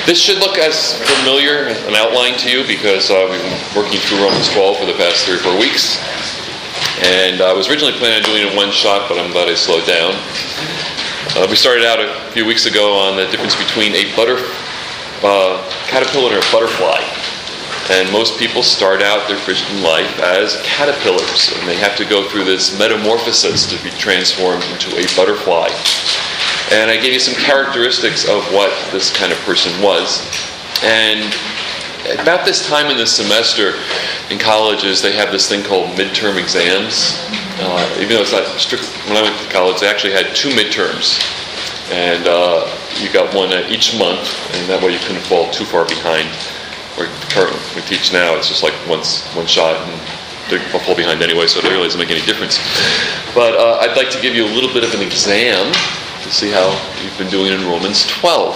This should look as familiar an outline to you because we've been working through Romans 12 for the past 3 or 4 weeks. And I was originally planning on doing it in one shot, but I'm glad I slowed down. We started out a few weeks ago on the difference between a caterpillar and a butterfly. And most people start out their Christian life as caterpillars, and they have to go through this metamorphosis to be transformed into a butterfly. And I gave you some characteristics of what this kind of person was. And about this time in the semester in colleges, they have this thing called midterm exams. Even though it's not strict, when I went to college, they actually had 2 midterms. And you got one each month, and that way you couldn't fall too far behind. Where we teach now, it's just like one shot, and they'll fall behind anyway, so it really doesn't make any difference. But I'd like to give you a little bit of an exam to see how you've been doing in Romans 12.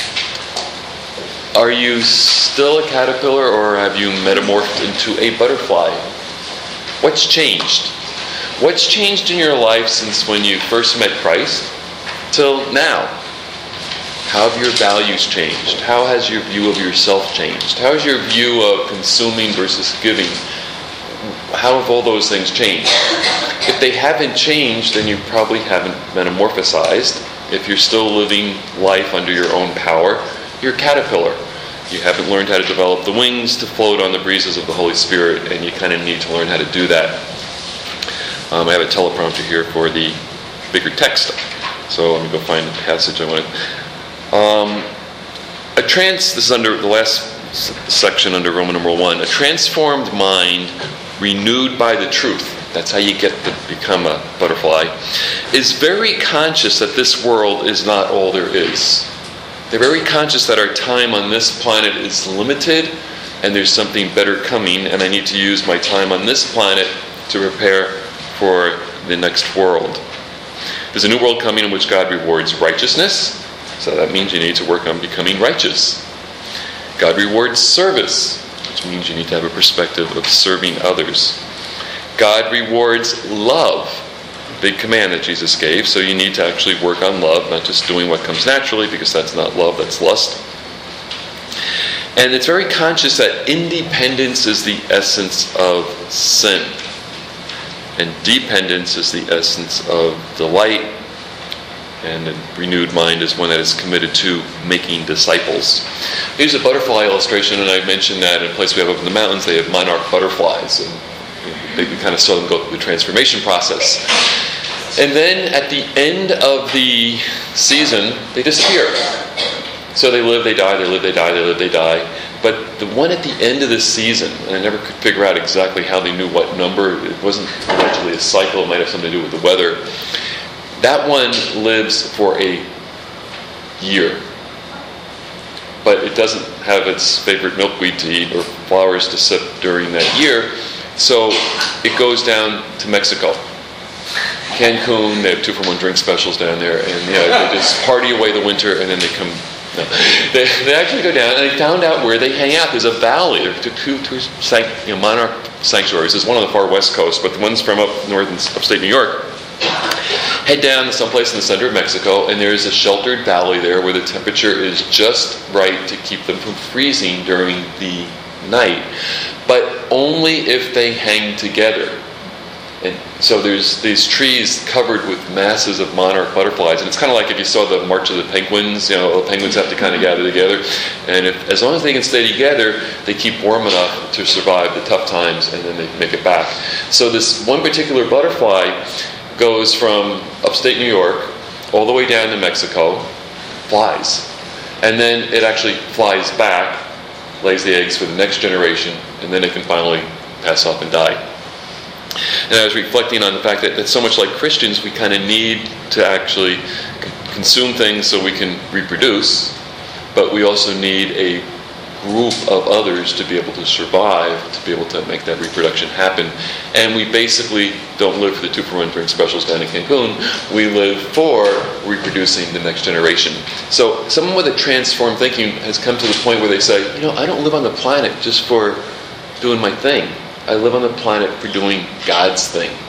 Are you still a caterpillar, or have you metamorphed into a butterfly? What's changed? What's changed in your life since when you first met Christ till now? How have your values changed? How has your view of yourself changed? How has your view of consuming versus giving? How have all those things changed? If they haven't changed, then you probably haven't metamorphosized. If you're still living life under your own power, you're a caterpillar. You haven't learned how to develop the wings to float on the breezes of the Holy Spirit, and you kind of need to learn how to do that. I have a teleprompter here for the bigger text, so let me go find the passage I wanted. This is under the last section under Roman numeral 1. A transformed mind renewed by the truth, that's how you get to become a butterfly, is very conscious that this world is not all there is. They're very conscious that our time on this planet is limited and there's something better coming, and I need to use my time on this planet to prepare for the next world. There's a new world coming in which God rewards righteousness, so that means you need to work on becoming righteous. God rewards service, which means you need to have a perspective of serving others. God rewards love, big command that Jesus gave, so you need to actually work on love, not just doing what comes naturally, because that's not love, that's lust. And it's very conscious that independence is the essence of sin, and dependence is the essence of delight, and a renewed mind is one that is committed to making disciples. Here's a butterfly illustration, and I mentioned that in a place we have up in the mountains, they have monarch butterflies, and we kind of saw them go through the transformation process. And then at the end of the season, they disappear. So they live, they die, they live, they die, they live, they die. But the one at the end of the season, and I never could figure out exactly how they knew what number, it wasn't actually a cycle, it might have something to do with the weather. That one lives for a year. But it doesn't have its favorite milkweed to eat or flowers to sip during that year. So it goes down to Mexico. Cancun, they have 2-for-1 drink specials down there, and they just party away the winter, and then they come. No. They actually go down, and they found out where they hang out. There's a valley. There are two monarch sanctuaries. There's one on the far west coast, but the ones from up north in upstate New York head down to someplace in the center of Mexico, and there's a sheltered valley there where the temperature is just right to keep them from freezing during the night, but only if they hang together. And so there's these trees covered with masses of monarch butterflies, and it's kind of like if you saw the March of the Penguins. The penguins have to kind of gather together, and as long as they can stay together, they keep warm enough to survive the tough times, and then they make it back. So this one particular butterfly goes from upstate New York all the way down to Mexico, flies, and then it actually flies back, lays the eggs for the next generation, and then it can finally pass off and die. And I was reflecting on the fact that so much like Christians, we kind of need to actually consume things so we can reproduce, but we also need a group of others to be able to survive, to be able to make that reproduction happen. And we basically don't live for the 2-for-1 drink specials down in Cancun. We live for reproducing the next generation. So someone with a transformed thinking has come to the point where they say, I don't live on the planet just for doing my thing. I live on the planet for doing God's thing.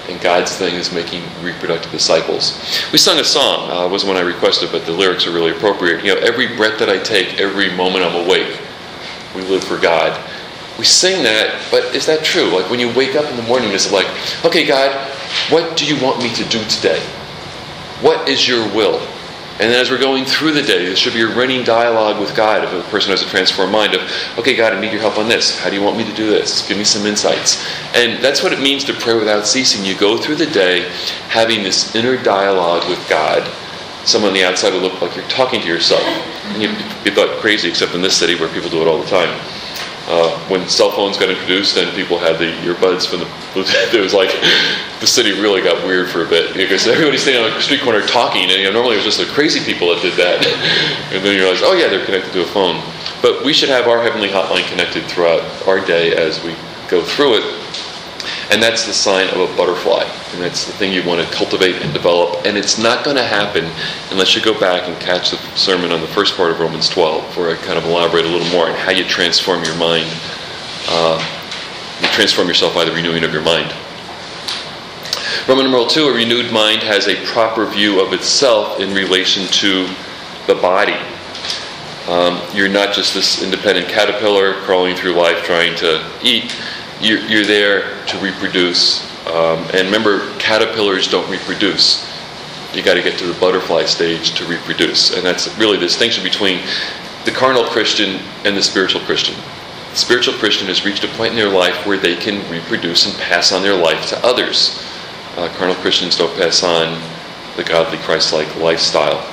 and God's thing is making reproductive disciples. We sung a song. It wasn't one I requested, but the lyrics are really appropriate. Every breath that I take, every moment I'm awake, we live for God. We sing that, but is that true? Like when you wake up in the morning, it's like, okay, God, what do you want me to do today? What is your will? And then as we're going through the day, there should be a running dialogue with God if a person has a transformed mind of, okay, God, I need your help on this. How do you want me to do this? Give me some insights. And that's what it means to pray without ceasing. You go through the day having this inner dialogue with God. Someone on the outside will look like you're talking to yourself. And you'd be thought crazy, except in this city where people do it all the time. When cell phones got introduced and people had the earbuds from the Bluetooth, it was like the city really got weird for a bit because everybody's standing on the street corner talking, and normally it was just the crazy people that did that. And then you realize, oh yeah, they're connected to a phone. But we should have our heavenly hotline connected throughout our day as we go through it. And that's the sign of a butterfly. And that's the thing you want to cultivate and develop. And it's not going to happen unless you go back and catch the sermon on the first part of Romans 12, where I kind of elaborate a little more on how you transform your mind. You transform yourself by the renewing of your mind. Roman numeral 2, a renewed mind has a proper view of itself in relation to the body. You're not just this independent caterpillar crawling through life trying to eat. You're there to reproduce. And remember, caterpillars don't reproduce. You got to get to the butterfly stage to reproduce. And that's really the distinction between the carnal Christian and the spiritual Christian. The spiritual Christian has reached a point in their life where they can reproduce and pass on their life to others. Carnal Christians don't pass on the godly, Christ-like lifestyle.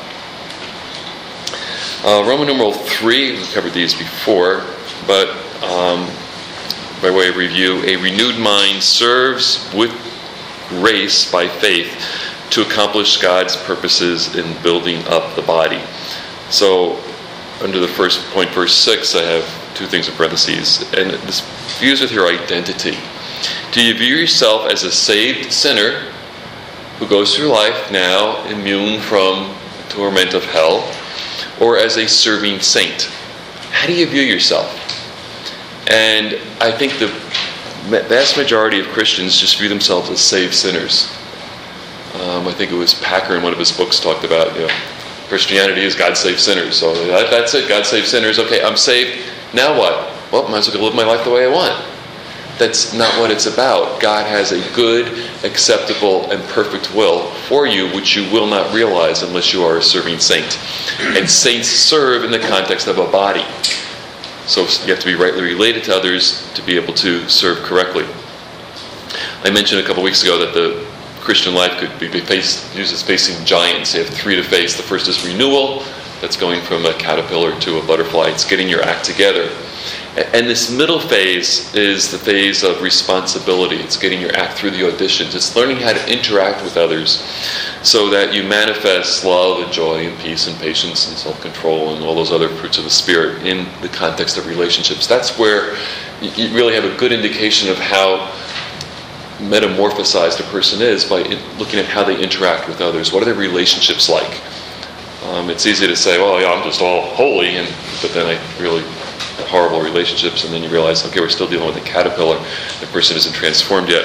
Roman numeral 3, we covered these before, but by way of review, a renewed mind serves with grace by faith to accomplish God's purposes in building up the body. So, under the first point, verse 6, I have two things in parentheses, and this views with your identity. Do you view yourself as a saved sinner who goes through life now immune from the torment of hell, or as a serving saint? How do you view yourself? And I think the vast majority of Christians just view themselves as saved sinners. I think it was Packer in one of his books talked about, Christianity is God saves sinners. So that's it, God saves sinners. Okay, I'm saved. Now what? Well, I might as well live my life the way I want. That's not what it's about. God has a good, acceptable, and perfect will for you, which you will not realize unless you are a serving saint. And saints serve in the context of a body. So you have to be rightly related to others to be able to serve correctly. I mentioned a couple weeks ago that the Christian life could be used as facing giants. You have three to face. The first is renewal. That's going from a caterpillar to a butterfly. It's getting your act together. And this middle phase is the phase of responsibility. It's getting your act through the auditions. It's learning how to interact with others so that you manifest love and joy and peace and patience and self-control and all those other fruits of the Spirit in the context of relationships. That's where you really have a good indication of how metamorphosized a person is by looking at how they interact with others. What are their relationships like? It's easy to say, well, yeah, I'm just all holy, but then I really have horrible relationships, and then you realize, okay, we're still dealing with a caterpillar. The person isn't transformed yet.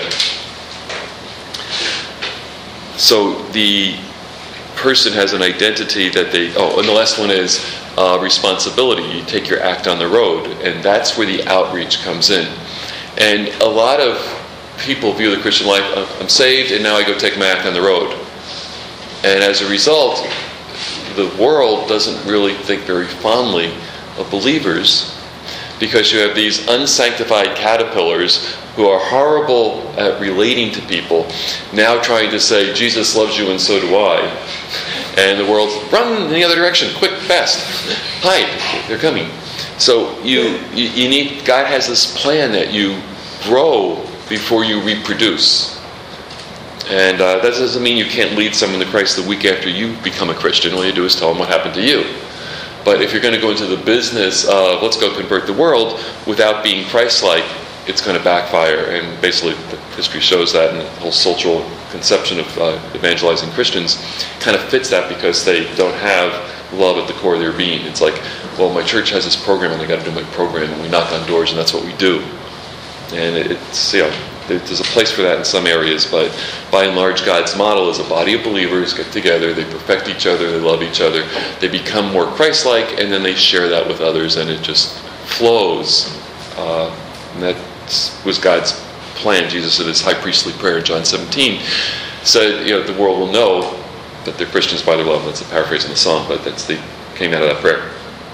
So the person has an identity that and the last one is responsibility. You take your act on the road, and that's where the outreach comes in. And a lot of people view the Christian life, I'm saved, and now I go take my act on the road. And as a result, the world doesn't really think very fondly of believers, because you have these unsanctified caterpillars who are horrible at relating to people, now trying to say, Jesus loves you and so do I. And the world's, run in the other direction, quick, fast, hide, they're coming. So you need, God has this plan that you grow before you reproduce. And that doesn't mean you can't lead someone to Christ the week after you become a Christian. All you do is tell them what happened to you. But if you're going to go into the business of let's go convert the world without being Christ-like, it's going to backfire. And basically the history shows that, and the whole social conception of evangelizing Christians kind of fits that, because they don't have love at the core of their being. It's like, well, my church has this program and I got to do my program, and we knock on doors and that's what we do. And it's, There's a place for that in some areas, but by and large, God's model is a body of believers get together, they perfect each other, they love each other, they become more Christ-like, and then they share that with others, and it just flows. And that was God's plan. Jesus, in his high priestly prayer in John 17, said, the world will know that they're Christians by their love. That's a paraphrase in the song, but came out of that prayer.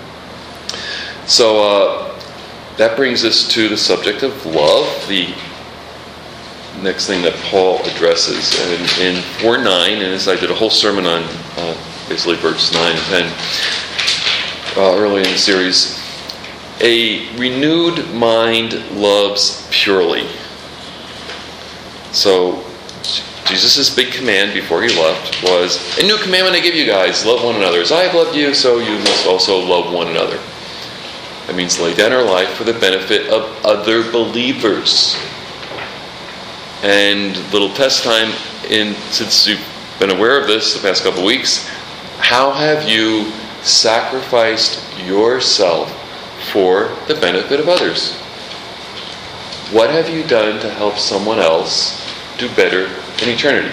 So that brings us to the subject of love, the next thing that Paul addresses. And in 4:9, and as I did a whole sermon on basically verses 9 and 10 early in the series, a renewed mind loves purely. So Jesus' big command before he left was, a new commandment I give you guys, love one another. As I have loved you, so you must also love one another. That means lay down our life for the benefit of other believers. And little test time, since you've been aware of this the past couple weeks, how have you sacrificed yourself for the benefit of others? What have you done to help someone else do better in eternity?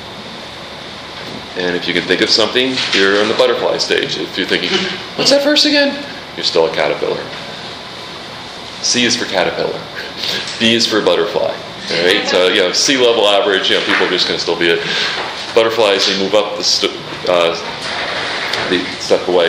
And if you can think of something, you're on the butterfly stage. If you're thinking, what's that verse again? You're still a caterpillar. C is for caterpillar. B is for butterfly. All right? So, sea level average, people are just going to still be it. Butterflies, they move up the step away.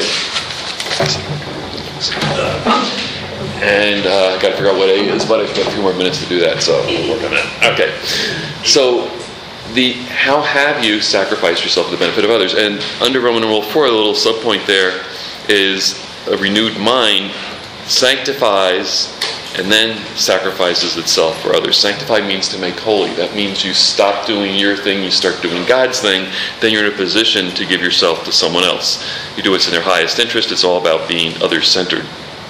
And I've got to figure out what A is, but I've got a few more minutes to do that, so we'll work on that. Okay. So, how have you sacrificed yourself for the benefit of others? And under Roman numeral 4, the little subpoint there is a renewed mind sanctifies and then sacrifices itself for others. Sanctify means to make holy. That means you stop doing your thing, you start doing God's thing, then you're in a position to give yourself to someone else. You do what's in their highest interest. It's all about being other-centered.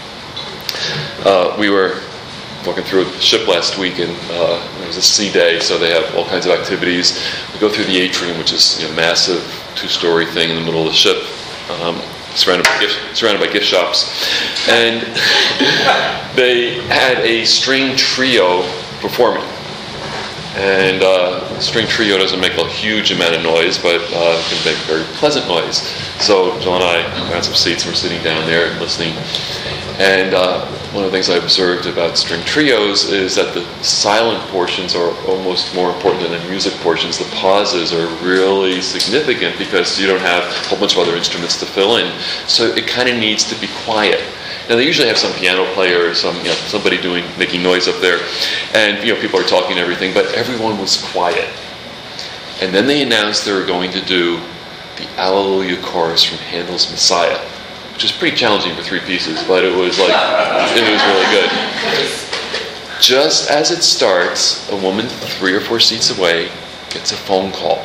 We were walking through a ship last week, and it was a sea day, so they have all kinds of activities. We go through the atrium, which is a massive 2-story thing in the middle of the ship, surrounded by gift shops. And they had a string trio performing. And string trio doesn't make a huge amount of noise, but it can make a very pleasant noise. So Jill and I found some seats, and we're sitting down there and listening. And one of the things I observed about string trios is that the silent portions are almost more important than the music portions. The pauses are really significant because you don't have a whole bunch of other instruments to fill in. So it kind of needs to be quiet. Now they usually have some piano player or somebody making noise up there, and people are talking and everything, but everyone was quiet. And then they announced they were going to do the Alleluia chorus from Handel's Messiah, which is pretty challenging for 3 pieces, but it was really good. Just as it starts, a woman 3 or 4 seats away gets a phone call.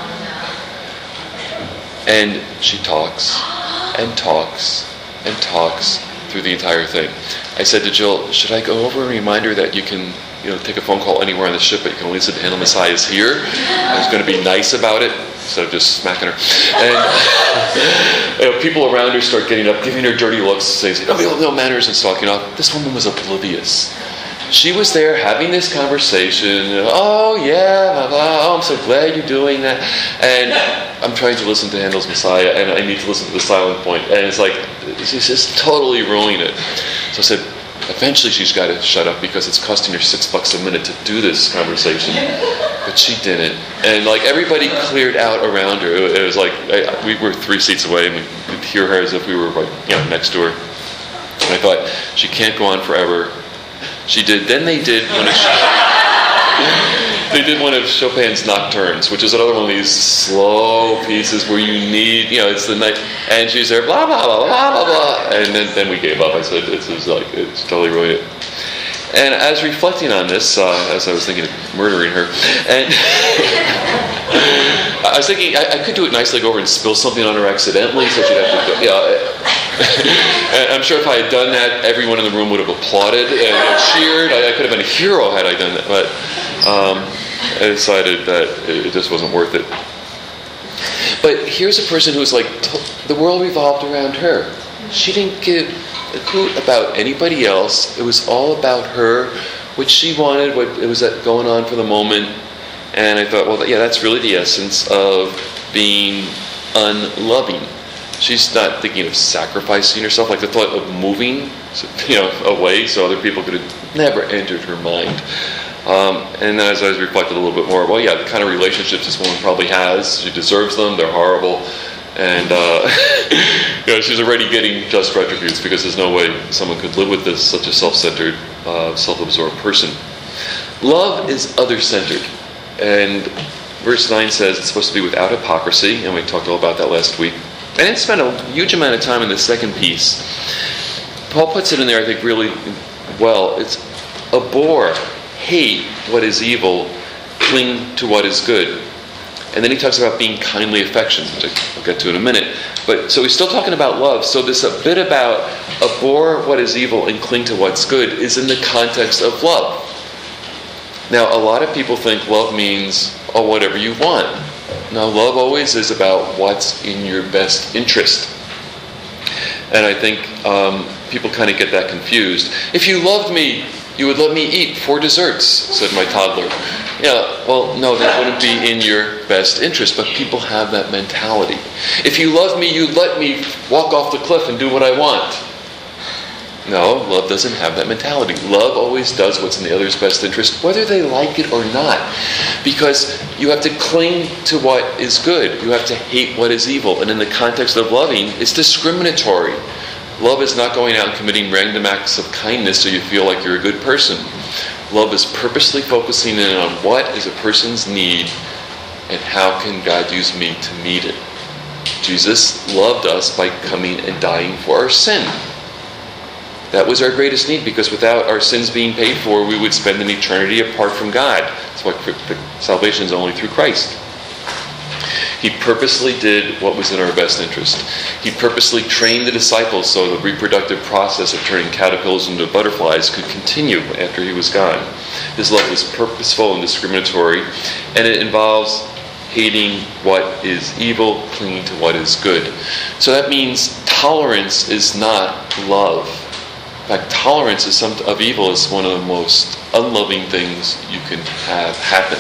And she talks and talks and talks through the entire thing. I said to Jill, should I go over and remind her that you can take a phone call anywhere on the ship, but you can only listen to Handel Messiah is here? I was going to be nice about it, instead of just smacking her. And people around her start getting up, giving her dirty looks, saying, no manners and stalking off. This woman was oblivious. She was there having this conversation. Oh, yeah, blah, blah. Oh, I'm so glad you're doing that. And I'm trying to listen to Handel's Messiah, and I need to listen to the silent point. And it's like, she's just totally ruining it. So I said, eventually she's got to shut up because it's costing her $6 a minute to do this conversation. But she didn't. And everybody cleared out around her. It was like, we were 3 seats away, and we could hear her as if we were next to her. And I thought, she can't go on forever. She did. Then they did one of Chopin's Nocturnes, which is another one of these slow pieces where you need, it's the night, and she's there, blah blah blah blah blah blah, and then we gave up. I said, it's totally ruined it. And as reflecting on this, as I was thinking of murdering her, and I was thinking I could do it nicely, go over and spill something on her accidentally, so she'd have to go. And I'm sure if I had done that, everyone in the room would have applauded and cheered. I could have been a hero had I done that, but I decided that it just wasn't worth it. But here's a person who's the world revolved around her. She didn't give a hoot about anybody else. It was all about her what she wanted, what it was going on for the moment. And I thought, well, yeah, that's really the essence of being unloving. She's not thinking of sacrificing herself, like the thought of moving, away so other people could have never entered her mind. And as I was reflected a little bit more, well, yeah, the kind of relationships this woman probably has, she deserves them, they're horrible, and she's already getting just retributions because there's no way someone could live with this, such a self-centered, self-absorbed person. Love is other-centered, and verse 9 says it's supposed to be without hypocrisy, and we talked all about that last week. I didn't spend a huge amount of time in the second piece. Paul puts it in there, I think, really well. It's abhor, hate what is evil, cling to what is good. And then he talks about being kindly affectioned, which I'll get to in a minute. But so he's still talking about love. So this a bit about abhor what is evil and cling to what's good is in the context of love. Now, a lot of people think love means, whatever you want. Now, love always is about what's in your best interest. And I think people kind of get that confused. If you loved me, you would let me eat 4 desserts, said my toddler. Yeah, well, no, that wouldn't be in your best interest, but people have that mentality. If you love me, you'd let me walk off the cliff and do what I want. No, love doesn't have that mentality. Love always does what's in the other's best interest, whether they like it or not. Because you have to cling to what is good. You have to hate what is evil. And in the context of loving, it's discriminatory. Love is not going out and committing random acts of kindness so you feel like you're a good person. Love is purposely focusing in on what is a person's need and how can God use me to meet it. Jesus loved us by coming and dying for our sin. That was our greatest need, because without our sins being paid for, we would spend an eternity apart from God. That's why salvation is only through Christ. He purposely did what was in our best interest. He purposely trained the disciples so the reproductive process of turning caterpillars into butterflies could continue after he was gone. His love was purposeful and discriminatory, and it involves hating what is evil, clinging to what is good. So that means tolerance is not love. In fact, tolerance of evil is one of the most unloving things you can have happen.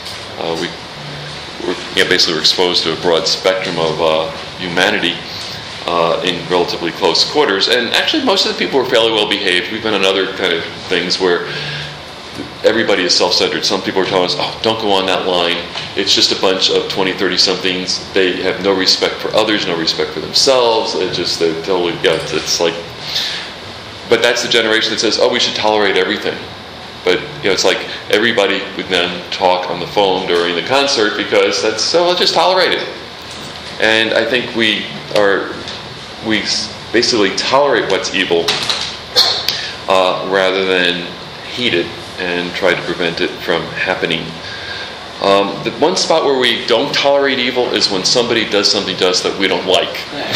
We're exposed to a broad spectrum of humanity in relatively close quarters. And actually, most of the people are fairly well behaved. We've been on other kind of things where everybody is self-centered. Some people are telling us, don't go on that line. It's just a bunch of 20, 30-somethings. They have no respect for others, no respect for themselves. They're totally, it's like... But that's the generation that says, we should tolerate everything. But it's like everybody would then talk on the phone during the concert because let's just tolerate it. And I think we basically tolerate what's evil rather than hate it and try to prevent it from happening. The one spot where we don't tolerate evil is when somebody does something to us that we don't like.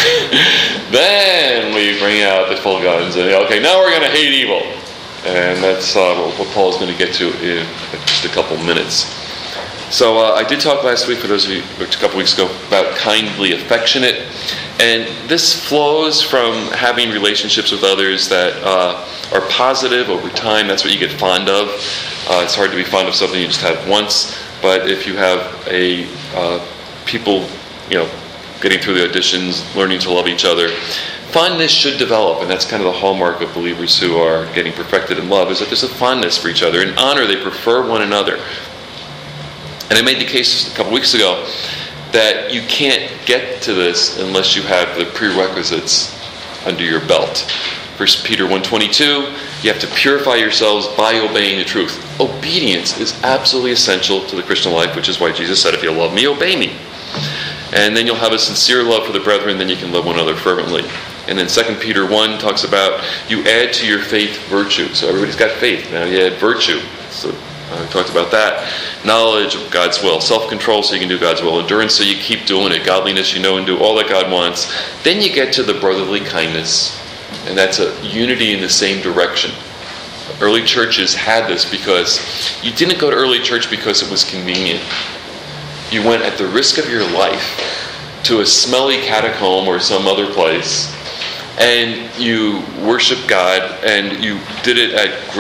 Then we bring out the full guns and, now we're going to hate evil. And that's what Paul's going to get to in just a couple minutes. So I did talk last week, for those of you, a couple weeks ago, about kindly affectionate. And this flows from having relationships with others that are positive over time. That's what you get fond of. It's hard to be fond of something you just have once. But if you have people, getting through the auditions, learning to love each other, fondness should develop, and that's kind of the hallmark of believers who are getting perfected in love, is that there's a fondness for each other. In honor, they prefer one another. And I made the case a couple weeks ago that you can't get to this unless you have the prerequisites under your belt. 1 Peter 1:22, you have to purify yourselves by obeying the truth. Obedience is absolutely essential to the Christian life, which is why Jesus said, if you love me, obey me. And then you'll have a sincere love for the brethren, then you can love one another fervently. And then 2 Peter 1 talks about you add to your faith virtue. So everybody's got faith. Now you add virtue. So we talked about that. Knowledge of God's will. Self-control so you can do God's will. Endurance so you keep doing it. Godliness, and do all that God wants. Then you get to the brotherly kindness. And that's a unity in the same direction. Early churches had this because you didn't go to early church because it was convenient. You went at the risk of your life to a smelly catacomb or some other place, and you worshiped God, and you did it at great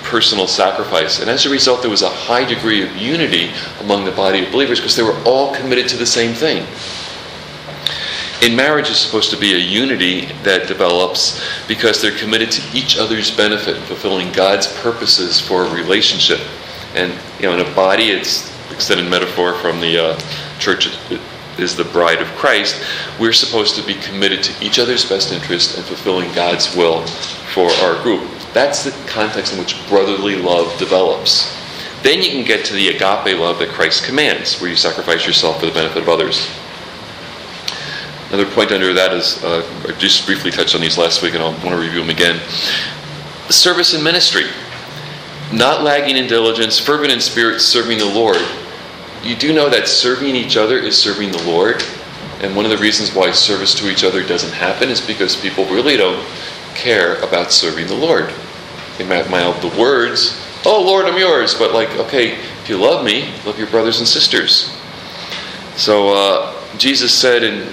personal sacrifice. And as a result, there was a high degree of unity among the body of believers because they were all committed to the same thing. In marriage, it's supposed to be a unity that develops because they're committed to each other's benefit, fulfilling God's purposes for a relationship. And in a body, it's extended metaphor from the church is the bride of Christ. We're supposed to be committed to each other's best interest and fulfilling God's will for our group. That's the context in which brotherly love develops. Then you can get to the agape love that Christ commands, where you sacrifice yourself for the benefit of others. Another point under that is, I just briefly touched on these last week and I want to review them again. Service and ministry. Not lagging in diligence, fervent in spirit, serving the Lord. You do know that serving each other is serving the Lord. And one of the reasons why service to each other doesn't happen is because people really don't care about serving the Lord. They might mouth the words, "Oh Lord, I'm yours," but okay, if you love me, love your brothers and sisters. So Jesus said in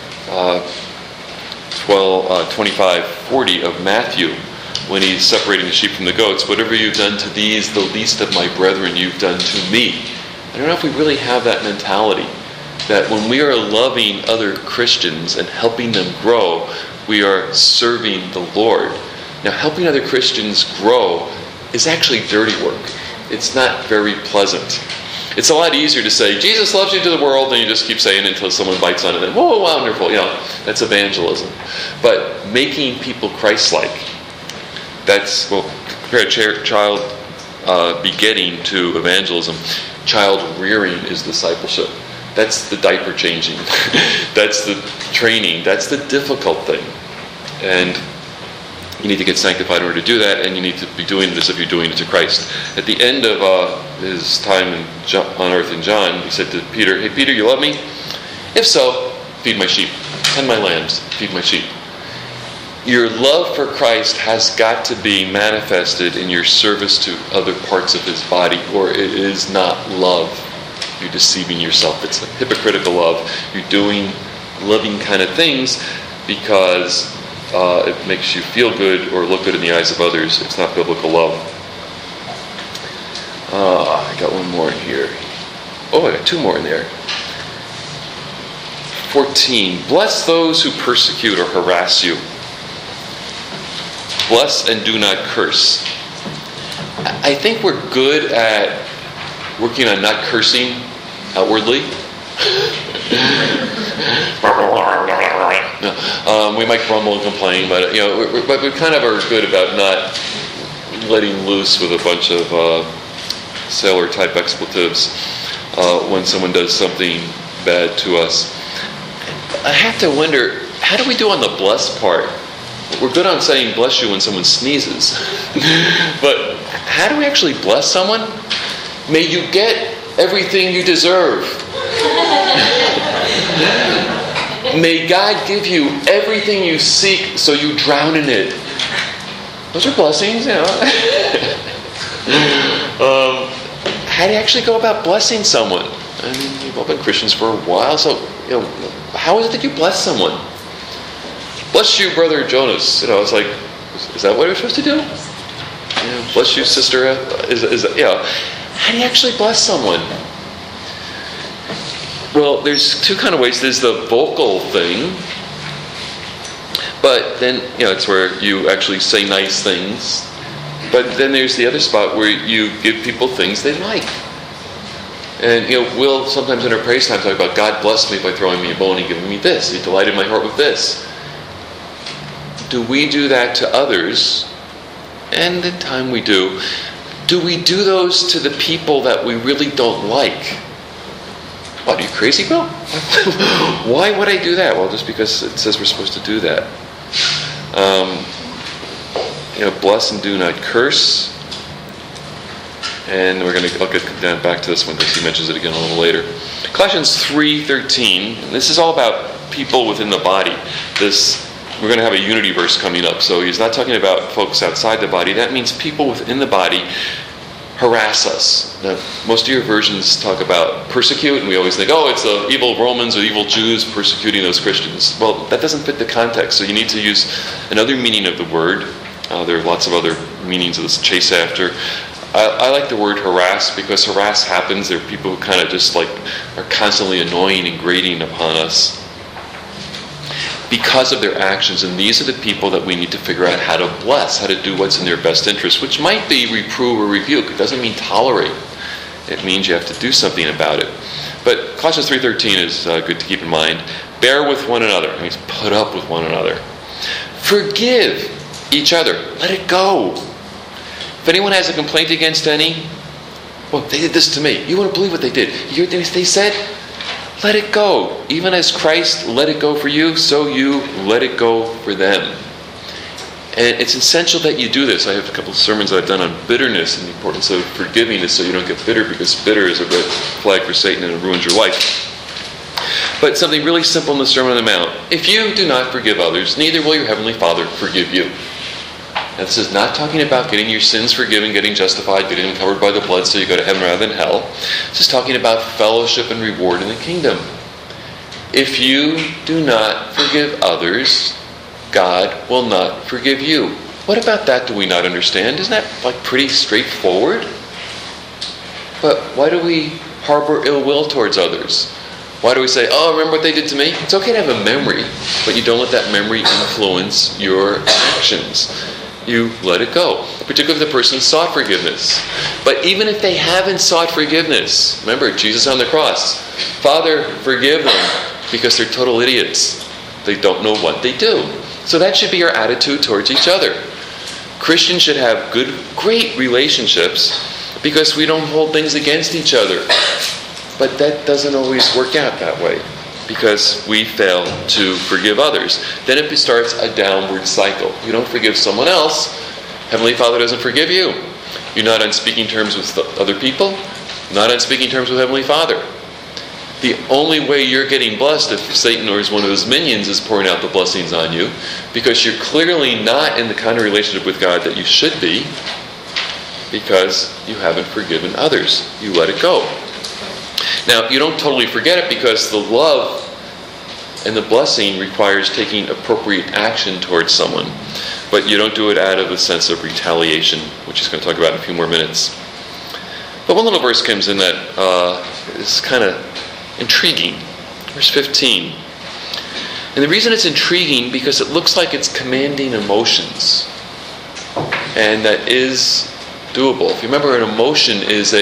25:40 of Matthew, when he's separating the sheep from the goats, "Whatever you've done to these, the least of my brethren, you've done to me." I don't know if we really have that mentality, that when we are loving other Christians and helping them grow, we are serving the Lord. Now, helping other Christians grow is actually dirty work. It's not very pleasant. It's a lot easier to say, "Jesus loves you to the world," and you just keep saying it until someone bites on it, and whoa, wonderful. That's evangelism. But making people Christ-like, that's, compare a child begetting to evangelism. Child rearing is discipleship. That's the diaper changing. That's the training. That's the difficult thing. And you need to get sanctified in order to do that, and you need to be doing this if you're doing it to Christ. At the end of his time on earth in John, he said to Peter, "Hey Peter, you love me? If so, feed my sheep. Tend my lambs. Feed my sheep." Your love for Christ has got to be manifested in your service to other parts of his body, or it is not love. You're deceiving yourself. It's a hypocritical love. You're doing loving kind of things because it makes you feel good or look good in the eyes of others. It's not biblical love. I got one more in here. Oh, I got two more in there. 14. Bless those who persecute or harass you. Bless and do not curse. I think we're good at working on not cursing outwardly. We might grumble and complain, but but we kind of are good about not letting loose with a bunch of sailor-type expletives when someone does something bad to us. I have to wonder, how do we do on the bless part? We're good on saying bless you when someone sneezes, but how do we actually bless someone? May you get everything you deserve. May God give you everything you seek so you drown in it. Those are blessings, How do you actually go about blessing someone? I mean, you've all been Christians for a while, so how is it that you bless someone? Bless you, brother Jonas. It's like, is that what we're supposed to do? Bless you, sister. How do you actually bless someone? Well, there's two kind of ways. There's the vocal thing, but then it's where you actually say nice things. But then there's the other spot where you give people things they like. And we'll sometimes in our praise time talk about God blessed me by throwing me a bone and giving me this. He delighted my heart with this. Do we do that to others? And in time we do. Do we do those to the people that we really don't like? What, are you crazy, Bill? Why would I do that? Well, just because it says we're supposed to do that. Bless and do not curse. And I'll get down back to this one because he mentions it again a little later. Colossians 3:13. This is all about people within the body. We're going to have a unity verse coming up. So he's not talking about folks outside the body. That means people within the body harass us. Now, most of your versions talk about persecute, and we always think, it's the evil Romans or evil Jews persecuting those Christians. Well, that doesn't fit the context, so you need to use another meaning of the word. There are lots of other meanings of this chase after. I like the word harass, because harass happens. There are people who kind of just like are constantly annoying and grating upon us because of their actions. And these are the people that we need to figure out how to bless, how to do what's in their best interest, which might be reprove or rebuke. It doesn't mean tolerate. It means you have to do something about it. But Colossians 3:13 is good to keep in mind. Bear with one another. It means put up with one another. Forgive each other. Let it go. If anyone has a complaint against any, well, they did this to me. You wouldn't believe what they did. You hear what they said? Let it go. Even as Christ let it go for you, so you let it go for them. And it's essential that you do this. I have a couple of sermons I've done on bitterness and the importance of forgiving this so you don't get bitter, because bitter is a red flag for Satan and it ruins your life. But something really simple in the Sermon on the Mount. If you do not forgive others, neither will your Heavenly Father forgive you. Now, this is not talking about getting your sins forgiven, getting justified, getting them covered by the blood so you go to heaven rather than hell. This is talking about fellowship and reward in the kingdom. If you do not forgive others, God will not forgive you. What about that do we not understand? Isn't that pretty straightforward? But why do we harbor ill will towards others? Why do we say, oh, remember what they did to me? It's okay to have a memory, but you don't let that memory influence your actions. You let it go, particularly if the person sought forgiveness. But even if they haven't sought forgiveness, remember Jesus on the cross, Father, forgive them, because they're total idiots. They don't know what they do. So that should be our attitude towards each other. Christians should have good, great relationships because we don't hold things against each other. But that doesn't always work out that way because we fail to forgive others. Then it starts a downward cycle. You don't forgive someone else, Heavenly Father doesn't forgive you. You're not on speaking terms with other people, not on speaking terms with Heavenly Father. The only way you're getting blessed if Satan or one of his minions is pouring out the blessings on you, because you're clearly not in the kind of relationship with God that you should be, because you haven't forgiven others. You let it go. Now, you don't totally forget it, because the love and the blessing requires taking appropriate action towards someone. But you don't do it out of a sense of retaliation, which he's going to talk about in a few more minutes. But one little verse comes in that is kind of intriguing. Verse 15. And the reason it's intriguing, because it looks like it's commanding emotions. And that is doable. If you remember, an emotion is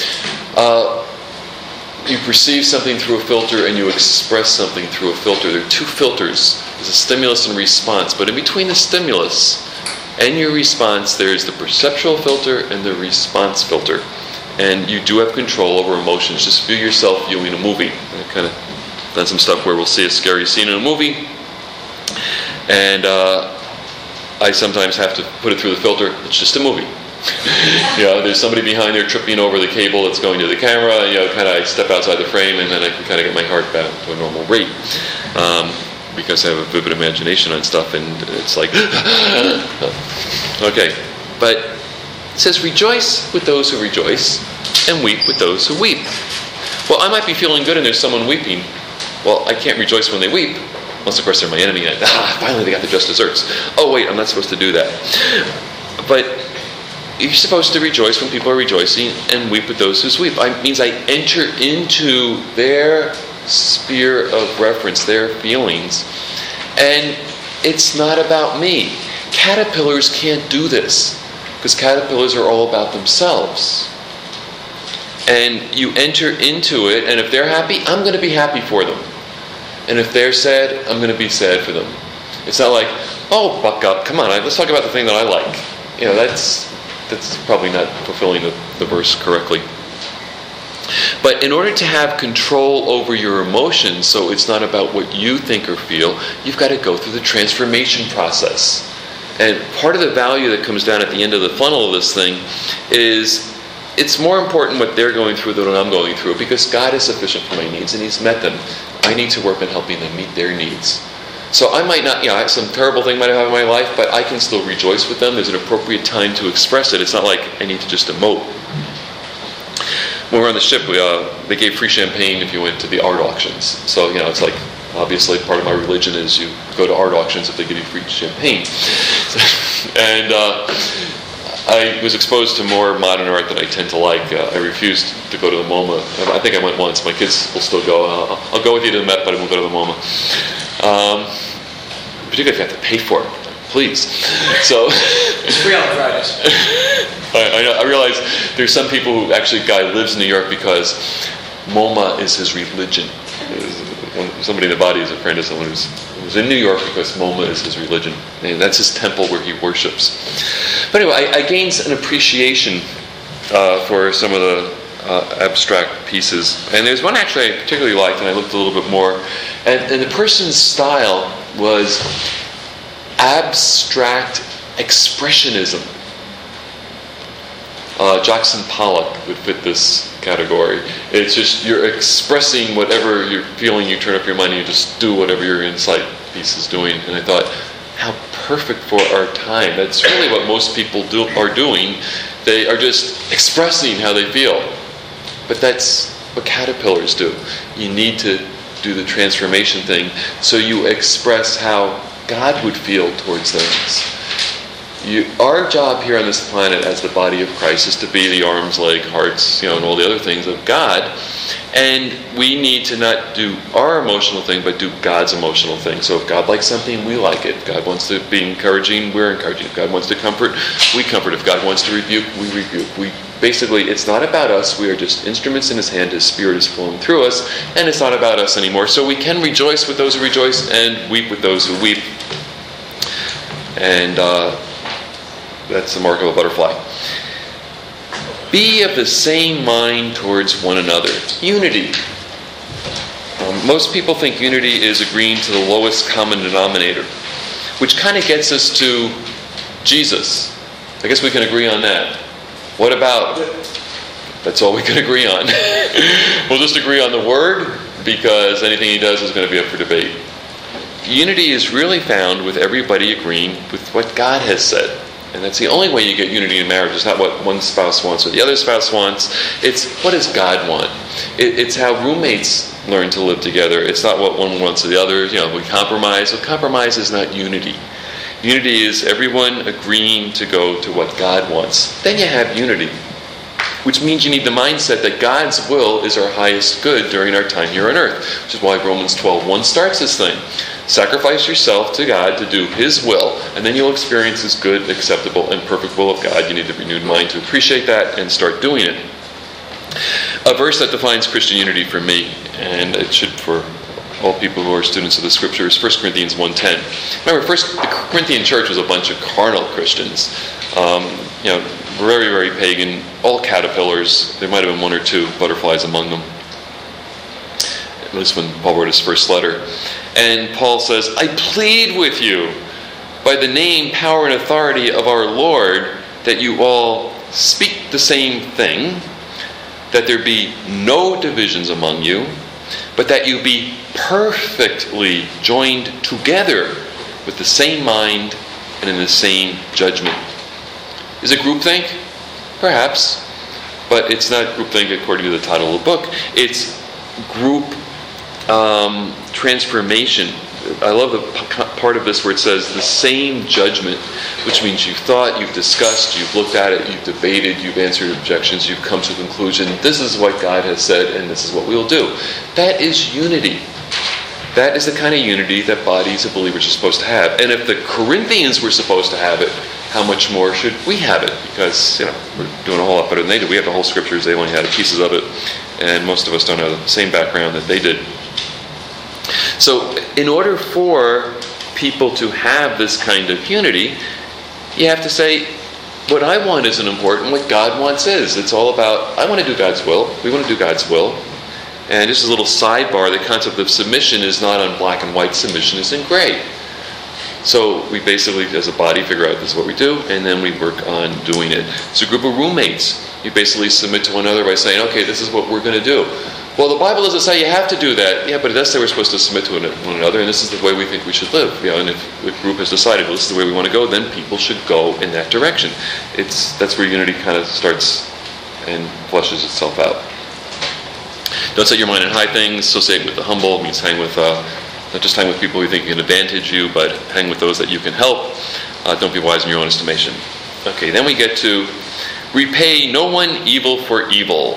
you perceive something through a filter and you express something through a filter. There are two filters. There's a stimulus and response. But in between the stimulus and your response, there's the perceptual filter and the response filter. And you do have control over emotions. Just view yourself viewing a movie. I've kind of done some stuff where we'll see a scary scene in a movie, and I sometimes have to put it through the filter. It's just a movie. There's somebody behind there tripping over the cable that's going to the camera. I step outside the frame, and then I can kind of get my heart back to a normal rate because I have a vivid imagination on stuff, and it's like, okay. But it says, rejoice with those who rejoice, and weep with those who weep. Well, I might be feeling good and there's someone weeping. Well, I can't rejoice when they weep, unless of course they're my enemy. And finally they got the just desserts. Oh wait, I'm not supposed to do that. But you're supposed to rejoice when people are rejoicing, and weep with those who weep. It means I enter into their sphere of reference, their feelings, and it's not about me. Caterpillars can't do this, because caterpillars are all about themselves. And you enter into it, and if they're happy, I'm going to be happy for them. And if they're sad, I'm going to be sad for them. It's not like, oh, buck up, come on, let's talk about the thing that I like. That's probably not fulfilling the verse correctly. But in order to have control over your emotions, so it's not about what you think or feel, you've got to go through the transformation process. And part of the value that comes down at the end of the funnel of this thing is it's more important what they're going through than what I'm going through, because God is sufficient for my needs and He's met them. I need to work on helping them meet their needs. So I might not, some terrible thing might have happened in my life, but I can still rejoice with them. There's an appropriate time to express it. It's not like I need to just emote. When we were on the ship, they gave free champagne if you went to the art auctions. So, it's like Obviously, part of my religion is you go to art auctions if they give you free champagne. And I was exposed to more modern art that I tend to like. I refused to go to the MoMA. I think I went once. My kids will still go. I'll go with you to the Met, but I won't go to the MoMA. Particularly if you have to pay for it. Please. So it's free on Fridays. I realize there's some people who actually, guy lives in New York because MoMA is his religion. Somebody in the body is a friend of someone who's in New York because MoMA is his religion. And that's his temple where he worships. But anyway, I gained an appreciation for some of the abstract pieces. And there's one actually I particularly liked, and I looked a little bit more. And the person's style was abstract expressionism. Jackson Pollock would fit this category. It's just you're expressing whatever you're feeling, you turn up your mind and you just do whatever your insight piece is doing. And I thought, how perfect for our time. That's really what most people are doing. They are just expressing how they feel. But that's what caterpillars do. You need to do the transformation thing so you express how God would feel towards things. Our job here on this planet as the body of Christ is to be the arms, leg, hearts, and all the other things of God. And we need to not do our emotional thing, but do God's emotional thing. So if God likes something, we like it. If God wants to be encouraging, we're encouraging. If God wants to comfort, we comfort. If God wants to rebuke, we rebuke. Basically, it's not about us. We are just instruments in His hand. His Spirit is flowing through us. And it's not about us anymore. So we can rejoice with those who rejoice and weep with those who weep. And that's the mark of a butterfly. Be of the same mind towards one another. Unity. Most people think unity is agreeing to the lowest common denominator, which kind of gets us to Jesus. I guess we can agree on that. What about? That's all we can agree on. We'll just agree on the word, because anything he does is going to be up for debate. Unity is really found with everybody agreeing with what God has said. And that's the only way you get unity in marriage. It's not what one spouse wants or the other spouse wants. It's what does God want? It's how roommates learn to live together. It's not what one wants or the other. We compromise. Well, compromise is not unity. Unity is everyone agreeing to go to what God wants. Then you have unity, which means you need the mindset that God's will is our highest good during our time here on earth, which is why Romans 12:1 starts this thing. Sacrifice yourself to God to do His will, and then you'll experience His good, acceptable, and perfect will of God. You need a renewed mind to appreciate that and start doing it. A verse that defines Christian unity for me, and it should for all people who are students of the Scripture, is 1 Corinthians 1:10. Remember, the Corinthian church was a bunch of carnal Christians. Very, very pagan, all caterpillars. There might have been one or two butterflies among them. At least when Paul wrote his first letter. And Paul says, I plead with you by the name, power, and authority of our Lord that you all speak the same thing, that there be no divisions among you, but that you be perfectly joined together with the same mind and in the same judgment. Is it groupthink? Perhaps. But it's not groupthink according to the title of the book. It's group transformation. I love the part of this where it says the same judgment, which means you've thought, you've discussed, you've looked at it, you've debated, you've answered objections, you've come to a conclusion. This is what God has said, and this is what we'll do. That is unity. That is the kind of unity that bodies of believers are supposed to have. And if the Corinthians were supposed to have it, how much more should we have it? Because, we're doing a whole lot better than they do. We have the whole Scriptures. They only had pieces of it. And most of us don't have the same background that they did. So, in order for people to have this kind of unity, you have to say, what I want isn't important. What God wants is. It's all about, I want to do God's will. We want to do God's will. And just as a little sidebar, the concept of submission is not on black and white. Submission is in gray. So we basically, as a body, figure out this is what we do, and then we work on doing it. It's a group of roommates. You basically submit to one another by saying, okay, this is what we're going to do. Well, the Bible doesn't say you have to do that. Yeah, but it does say we're supposed to submit to one another, and this is the way we think we should live. And if the group has decided, well, this is the way we want to go, then people should go in that direction. That's where unity kind of starts and fleshes itself out. Don't set your mind on high things. Associate with the humble. It means hang with Not just hang with people who think can advantage you, but hang with those that you can help. Don't be wise in your own estimation. Okay, then we get to repay no one evil for evil.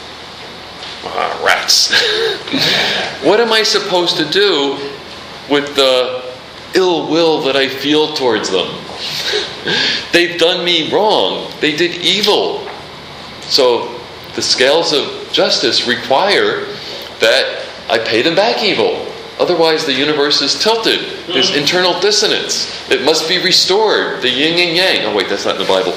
Rats. What am I supposed to do with the ill will that I feel towards them? They've done me wrong. They did evil. So the scales of justice require that I pay them back evil. Otherwise the universe is tilted. There's internal dissonance. It must be restored. The yin and yang. Oh wait, that's not in the Bible.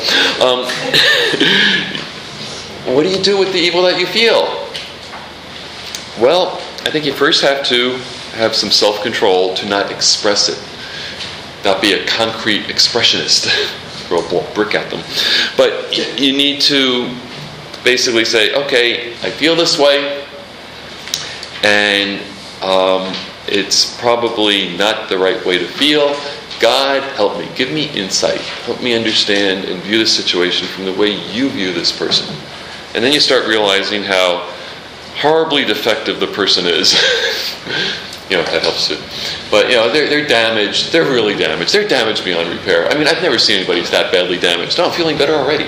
What do you do with the evil that you feel? Well, I think you first have to have some self-control to not express it. Not be a concrete expressionist. Throw a brick at them. But you need to basically say, okay, I feel this way, and it's probably not the right way to feel. God, help me. Give me insight. Help me understand and view the situation from the way you view this person. And then you start realizing how horribly defective the person is. That helps too. But, they're damaged. They're really damaged. They're damaged beyond repair. I mean, I've never seen anybody that badly damaged. No, I'm feeling better already.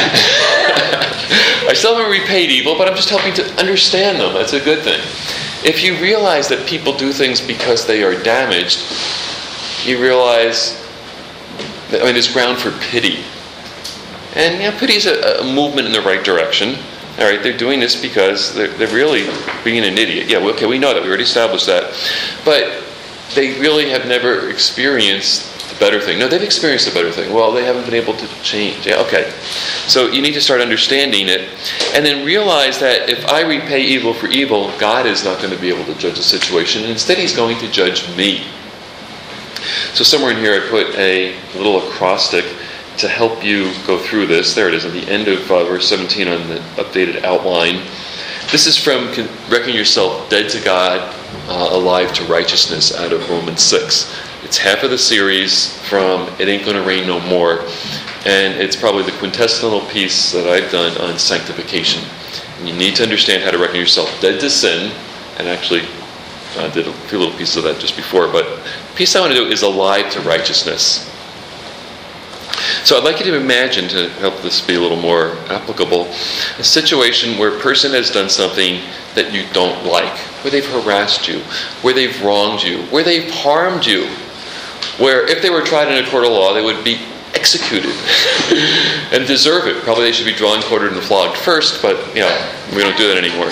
I still haven't repaid evil, but I'm just helping to understand them. That's a good thing. If you realize that people do things because they are damaged, you realize that, there's ground for pity. And, pity is a movement in the right direction. All right, they're doing this because they're really being an idiot. Yeah, okay, we know that. We already established that. But they really have never experienced the better thing. No, they've experienced the better thing. Well, they haven't been able to change. Yeah, okay. So you need to start understanding it. And then realize that if I repay evil for evil, God is not going to be able to judge the situation. And instead, He's going to judge me. So somewhere in here I put a little acrostic to help you go through this. There it is, at the end of verse 17 on the updated outline. This is from Reckon Yourself Dead to God, Alive to Righteousness, out of Romans 6. It's half of the series from It Ain't Gonna Rain No More, and it's probably the quintessential piece that I've done on sanctification. And you need to understand how to reckon yourself dead to sin, and actually I did a few little pieces of that just before, but the piece I want to do is alive to righteousness. So I'd like you to imagine, to help this be a little more applicable, a situation where a person has done something that you don't like, where they've harassed you, where they've wronged you, where they've harmed you, where if they were tried in a court of law, they would be executed and deserve it. Probably they should be drawn, quartered, and flogged first, but we don't do that anymore.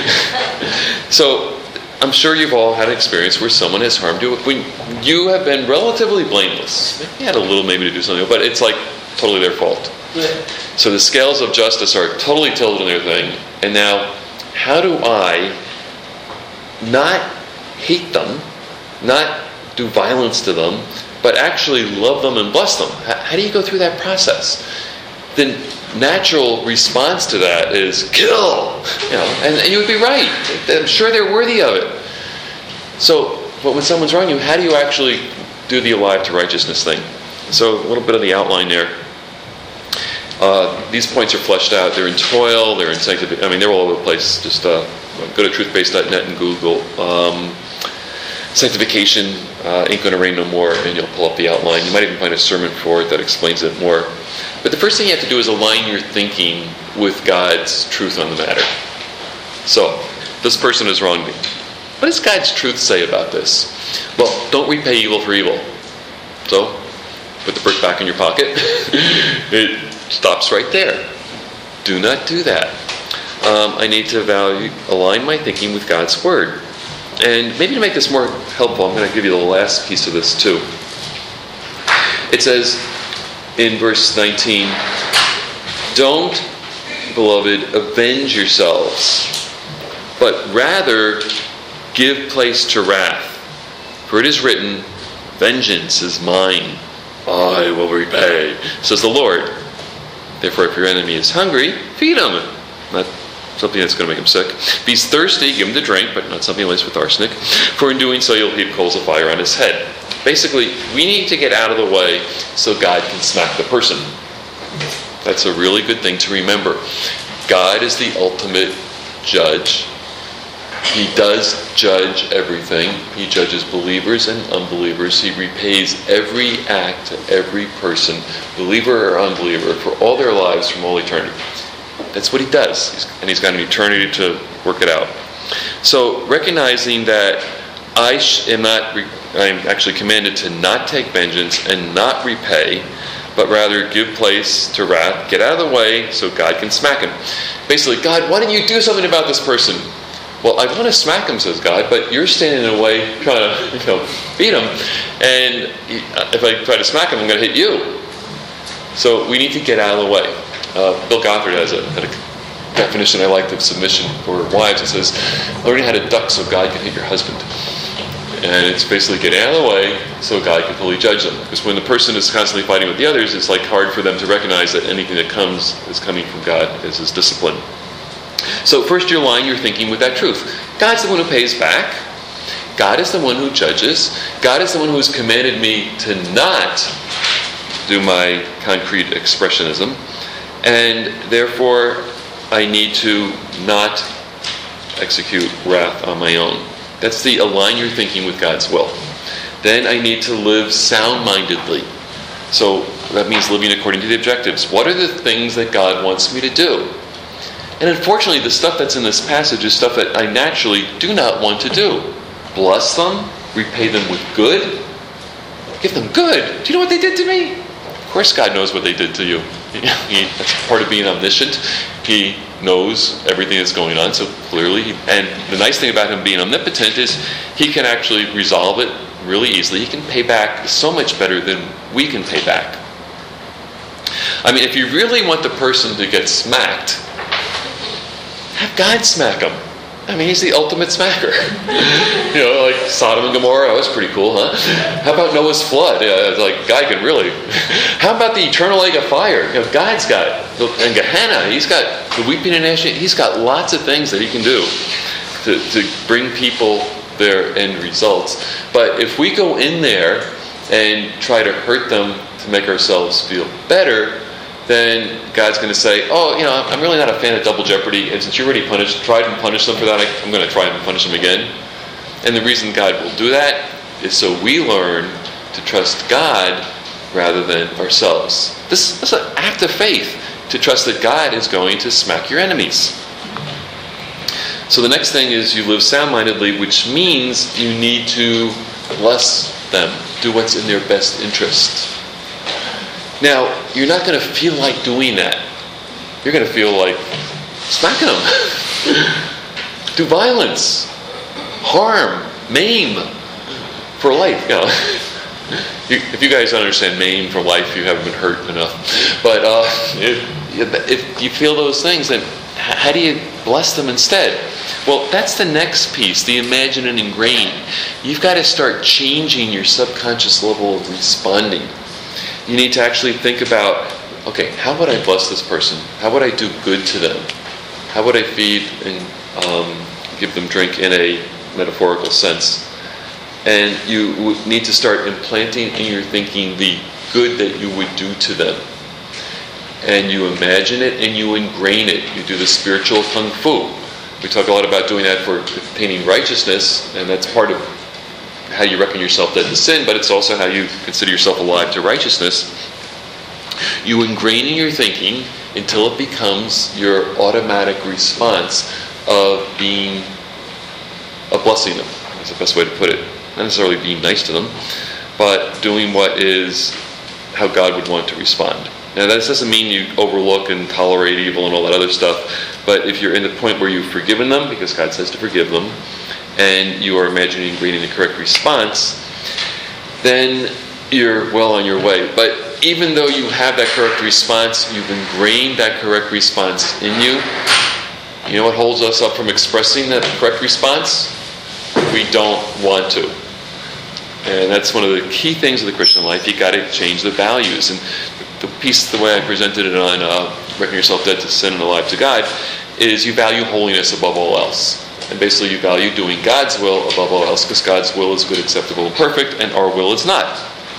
So I'm sure you've all had an experience where someone has harmed you when you have been relatively blameless. You had a little maybe to do something, but it's like totally their fault. So the scales of justice are totally tilted on their thing. And now, how do I not hate them, not do violence to them, but actually love them and bless them? How do you go through that process? The natural response to that is kill, and you would be right. I'm sure they're worthy of it. So, but when someone's wrong you, how do you actually do the alive to righteousness thing? So, a little bit of the outline there. These points are fleshed out. They're in toil. They're in sanctification. They're all over the place. Just go to truthbase.net and Google sanctification. Ain't Gonna Rain No More, and you'll pull up the outline. You might even find a sermon for it that explains it more. But the first thing you have to do is align your thinking with God's truth on the matter. So, this person has wronged me. What does God's truth say about this? Well, don't repay evil for evil. So, put the brick back in your pocket. It stops right there. Do not do that. I need to align my thinking with God's Word. And maybe to make this more helpful, I'm going to give you the last piece of this too. It says in verse 19, don't, beloved, avenge yourselves, but rather give place to wrath. For it is written, vengeance is mine, I will repay, says the Lord. Therefore, if your enemy is hungry, feed him. Not something that's going to make him sick. If he's thirsty, give him to drink, but not something laced with arsenic. For in doing so, you'll heap coals of fire on his head. Basically, we need to get out of the way so God can smack the person. That's a really good thing to remember. God is the ultimate judge. He does judge everything. He judges believers and unbelievers. He repays every act to every person, believer or unbeliever, for all their lives from all eternity. That's what he does. And he's got an eternity to work it out. So recognizing that I'm actually commanded to not take vengeance and not repay, but rather give place to wrath, get out of the way so God can smack him. Basically, God, why don't you do something about this person? Well, I want to smack him, says God, but you're standing in the way trying to beat him. And if I try to smack him, I'm going to hit you. So we need to get out of the way. Bill Gothard had a definition I liked of submission for wives. It says, learning how to duck so God can hit your husband. And it's basically getting out of the way so God can fully judge them. Because when the person is constantly fighting with the others, it's like hard for them to recognize that anything that comes is coming from God as his discipline. So first you align your thinking with that truth. God's the one who pays back. God is the one who judges. God is the one who has commanded me to not do my concrete expressionism. And therefore, I need to not execute wrath on my own. That's the align your thinking with God's will. Then I need to live sound-mindedly. So that means living according to the objectives. What are the things that God wants me to do? And unfortunately, the stuff that's in this passage is stuff that I naturally do not want to do. Bless them, repay them with good, give them good. Do you know what they did to me? Of course God knows what they did to you. That's part of being omniscient. He knows everything that's going on, so clearly. And the nice thing about him being omnipotent is he can actually resolve it really easily. He can pay back so much better than we can pay back. I mean, if you really want the person to get smacked, have God smack him. I mean, he's the ultimate smacker. Like Sodom and Gomorrah, that was pretty cool, huh? How about Noah's flood? Like, God can really. How about the eternal lake of fire? God's got, and Gehenna, he's got the weeping and gnashing. He's got lots of things that he can do to bring people their end results. But if we go in there and try to hurt them to make ourselves feel better, then God's going to say, I'm really not a fan of double jeopardy, and since you already tried and punished them for that, I'm going to try and punish them again. And the reason God will do that is so we learn to trust God rather than ourselves. This is an act of faith to trust that God is going to smack your enemies. So the next thing is you live sound-mindedly, which means you need to bless them, do what's in their best interest. Now, you're not going to feel like doing that. You're going to feel like smacking them. Do violence, harm, maim for life. If you guys don't understand maim for life, you haven't been hurt enough. But if you feel those things, then how do you bless them instead? Well, that's the next piece, the imagine and ingrain. You've got to start changing your subconscious level of responding. You need to actually think about, okay, how would I bless this person? How would I do good to them? How would I feed and give them drink in a metaphorical sense? And you need to start implanting in your thinking the good that you would do to them. And you imagine it and you ingrain it. You do the spiritual kung fu. We talk a lot about doing that for attaining righteousness, and that's part of how you reckon yourself dead to sin, but it's also how you consider yourself alive to righteousness. You ingrain in your thinking until it becomes your automatic response of blessing them. That's the best way to put it. Not necessarily being nice to them, but doing what is how God would want to respond. Now, that doesn't mean you overlook and tolerate evil and all that other stuff, but if you're in the point where you've forgiven them, because God says to forgive them, and you are imagining and ingraining the correct response, then you're well on your way. But even though you have that correct response, you've ingrained that correct response in you, you know what holds us up from expressing that correct response? We don't want to. And that's one of the key things of the Christian life. You got to change the values. And the way I presented it on Reckon Yourself Dead to Sin and Alive to God, is you value holiness above all else. And basically you value doing God's will above all else, because God's will is good, acceptable, and perfect, and our will is not.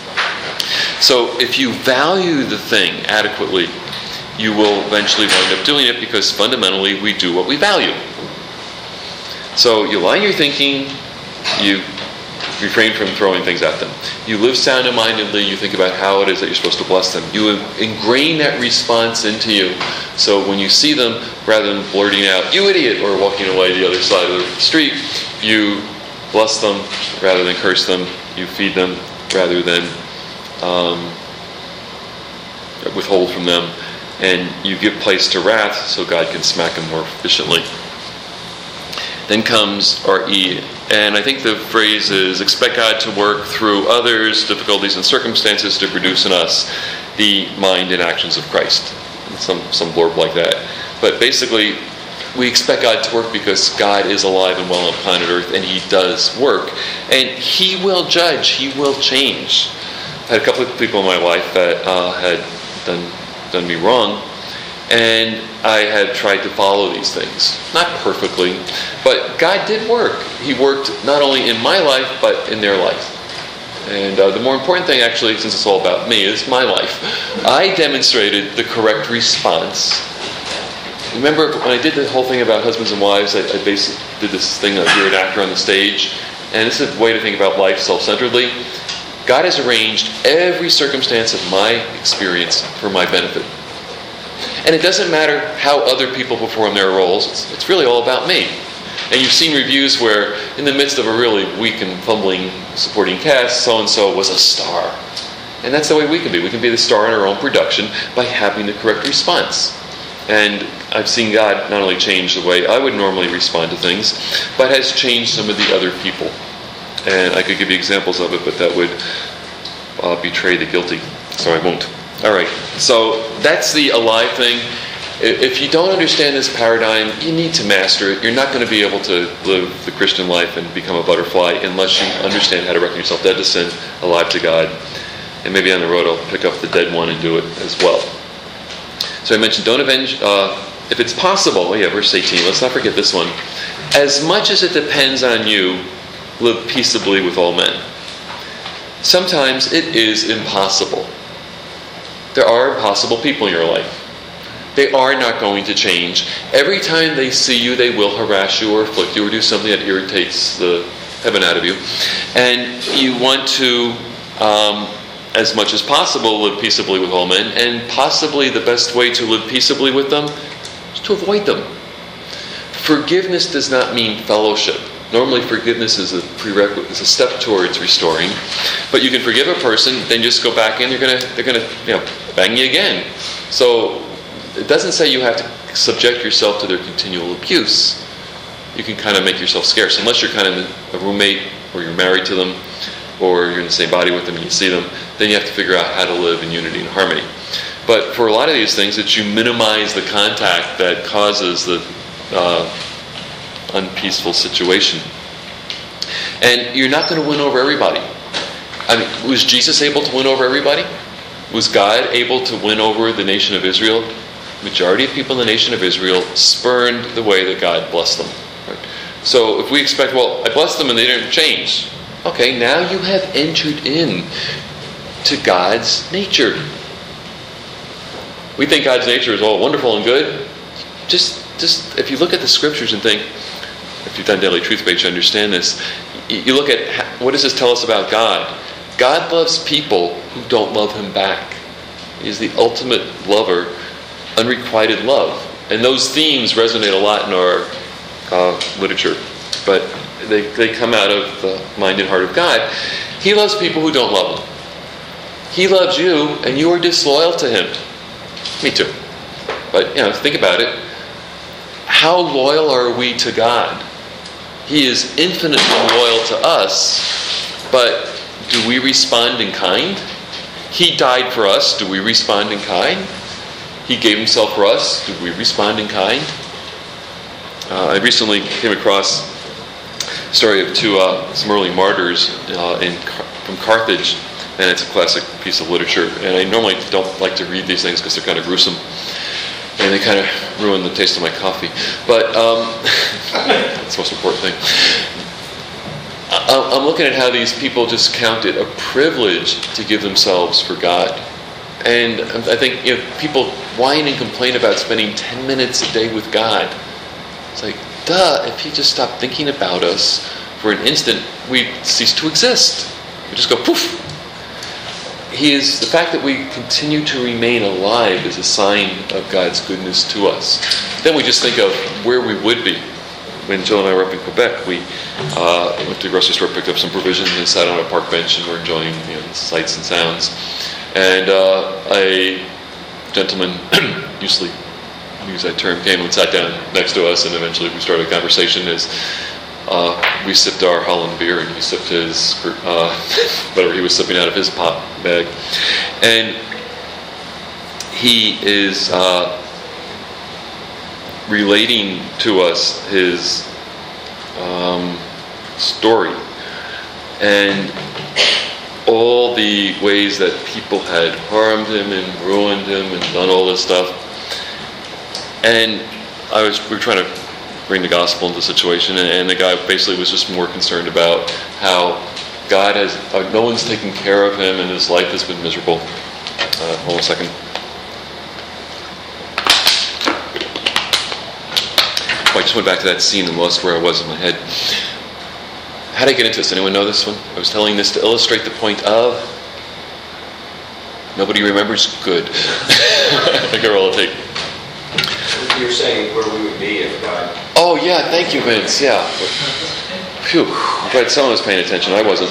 So if you value the thing adequately, you will eventually wind up doing it, because fundamentally we do what we value. So you align your thinking, you refrain from throwing things at them. You live sound-mindedly, you think about how it is that you're supposed to bless them. You ingrain that response into you. So when you see them, rather than blurting out, "You idiot," or walking away the other side of the street, you bless them rather than curse them. You feed them rather than withhold from them. And you give place to wrath so God can smack them more efficiently. Then comes our E. And I think the phrase is, expect God to work through others, difficulties and circumstances to produce in us the mind and actions of Christ. Some blurb like that. But basically, we expect God to work because God is alive and well on planet Earth, and He does work. And He will judge. He will change. I had a couple of people in my life that had done me wrong, and I had tried to follow these things. Not perfectly, but God did work. He worked not only in my life, but in their life. And the more important thing, actually, since it's all about me, is my life. I demonstrated the correct response. Remember when I did the whole thing about husbands and wives, I basically did this thing of you're an actor on the stage, and this is a way to think about life self-centeredly. God has arranged every circumstance of my experience for my benefit. And it doesn't matter how other people perform their roles. It's really all about me. And you've seen reviews where, in the midst of a really weak and fumbling supporting cast, so-and-so was a star. And that's the way we can be. We can be the star in our own production by having the correct response. And I've seen God not only change the way I would normally respond to things, but has changed some of the other people. And I could give you examples of it, but that would betray the guilty. So I won't. All right, so that's the alive thing. If you don't understand this paradigm, you need to master it. You're not going to be able to live the Christian life and become a butterfly unless you understand how to reckon yourself dead to sin, alive to God. And maybe on the road I'll pick up the dead one and do it as well. So I mentioned don't avenge, if it's possible, verse 18, let's not forget this one. As much as it depends on you, live peaceably with all men. Sometimes it is impossible. There are impossible people in your life. They are not going to change. Every time they see you, they will harass you or afflict you or do something that irritates the heaven out of you. And you want to, as much as possible, live peaceably with all men. And possibly the best way to live peaceably with them is to avoid them. Forgiveness does not mean fellowship. Normally forgiveness is a prerequisite, is a step towards restoring. But you can forgive a person, then just go back in, they're gonna bang you again. So it doesn't say you have to subject yourself to their continual abuse. You can kind of make yourself scarce, unless you're kind of a roommate, or you're married to them, or you're in the same body with them and you see them, then you have to figure out how to live in unity and harmony. But for a lot of these things, it's you minimize the contact that causes the unpeaceful situation. And you're not going to win over everybody. I mean, was Jesus able to win over everybody? Was God able to win over the nation of Israel? Majority of people in the nation of Israel spurned the way that God blessed them. Right? So if we expect, well, I blessed them and they didn't change. Okay, now you have entered in to God's nature. We think God's nature is all wonderful and good. Just if you look at the scriptures and think, if you've done Daily Truth Base, you understand this. You look at, what does this tell us about God? God loves people who don't love Him back. He's the ultimate lover, unrequited love. And those themes resonate a lot in our literature. But they come out of the mind and heart of God. He loves people who don't love Him. He loves you, and you are disloyal to Him. Me too. But, think about it. How loyal are we to God? He is infinitely loyal to us, but do we respond in kind? He died for us. Do we respond in kind? He gave Himself for us. Do we respond in kind? I recently came across a story of some early martyrs from Carthage, and it's a classic piece of literature. And I normally don't like to read these things because they're kind of gruesome. And they kind of ruin the taste of my coffee. But that's the most important thing. I'm looking at how these people just count it a privilege to give themselves for God. And I think people whine and complain about spending 10 minutes a day with God. It's like, if he just stopped thinking about us for an instant, we'd cease to exist. We just go poof. The fact that we continue to remain alive is a sign of God's goodness to us. Then we just think of where we would be. When Jill and I were up in Quebec, we went to the grocery store, picked up some provisions, and sat on a park bench, and we're enjoying the sights and sounds. And a gentleman, usually use that term, came and sat down next to us, and eventually we started a conversation as we sipped our Holland beer, and he sipped his whatever he was sipping out of his pop bag. And he is relating to us his story and all the ways that people had harmed him and ruined him and done all this stuff. And we were trying to bring the gospel into the situation, and the guy basically was just more concerned about how God no one's taking care of him and his life has been miserable. Hold on a second. I just went back to that scene and lost where I was in my head. How did I get into this? Anyone know this one? I was telling this to illustrate the point of nobody remembers. Good. I think I roll a tape. You were saying where we would be if God... Oh, yeah, thank you, Vince. Yeah. Phew. I'm glad someone was paying attention. I wasn't.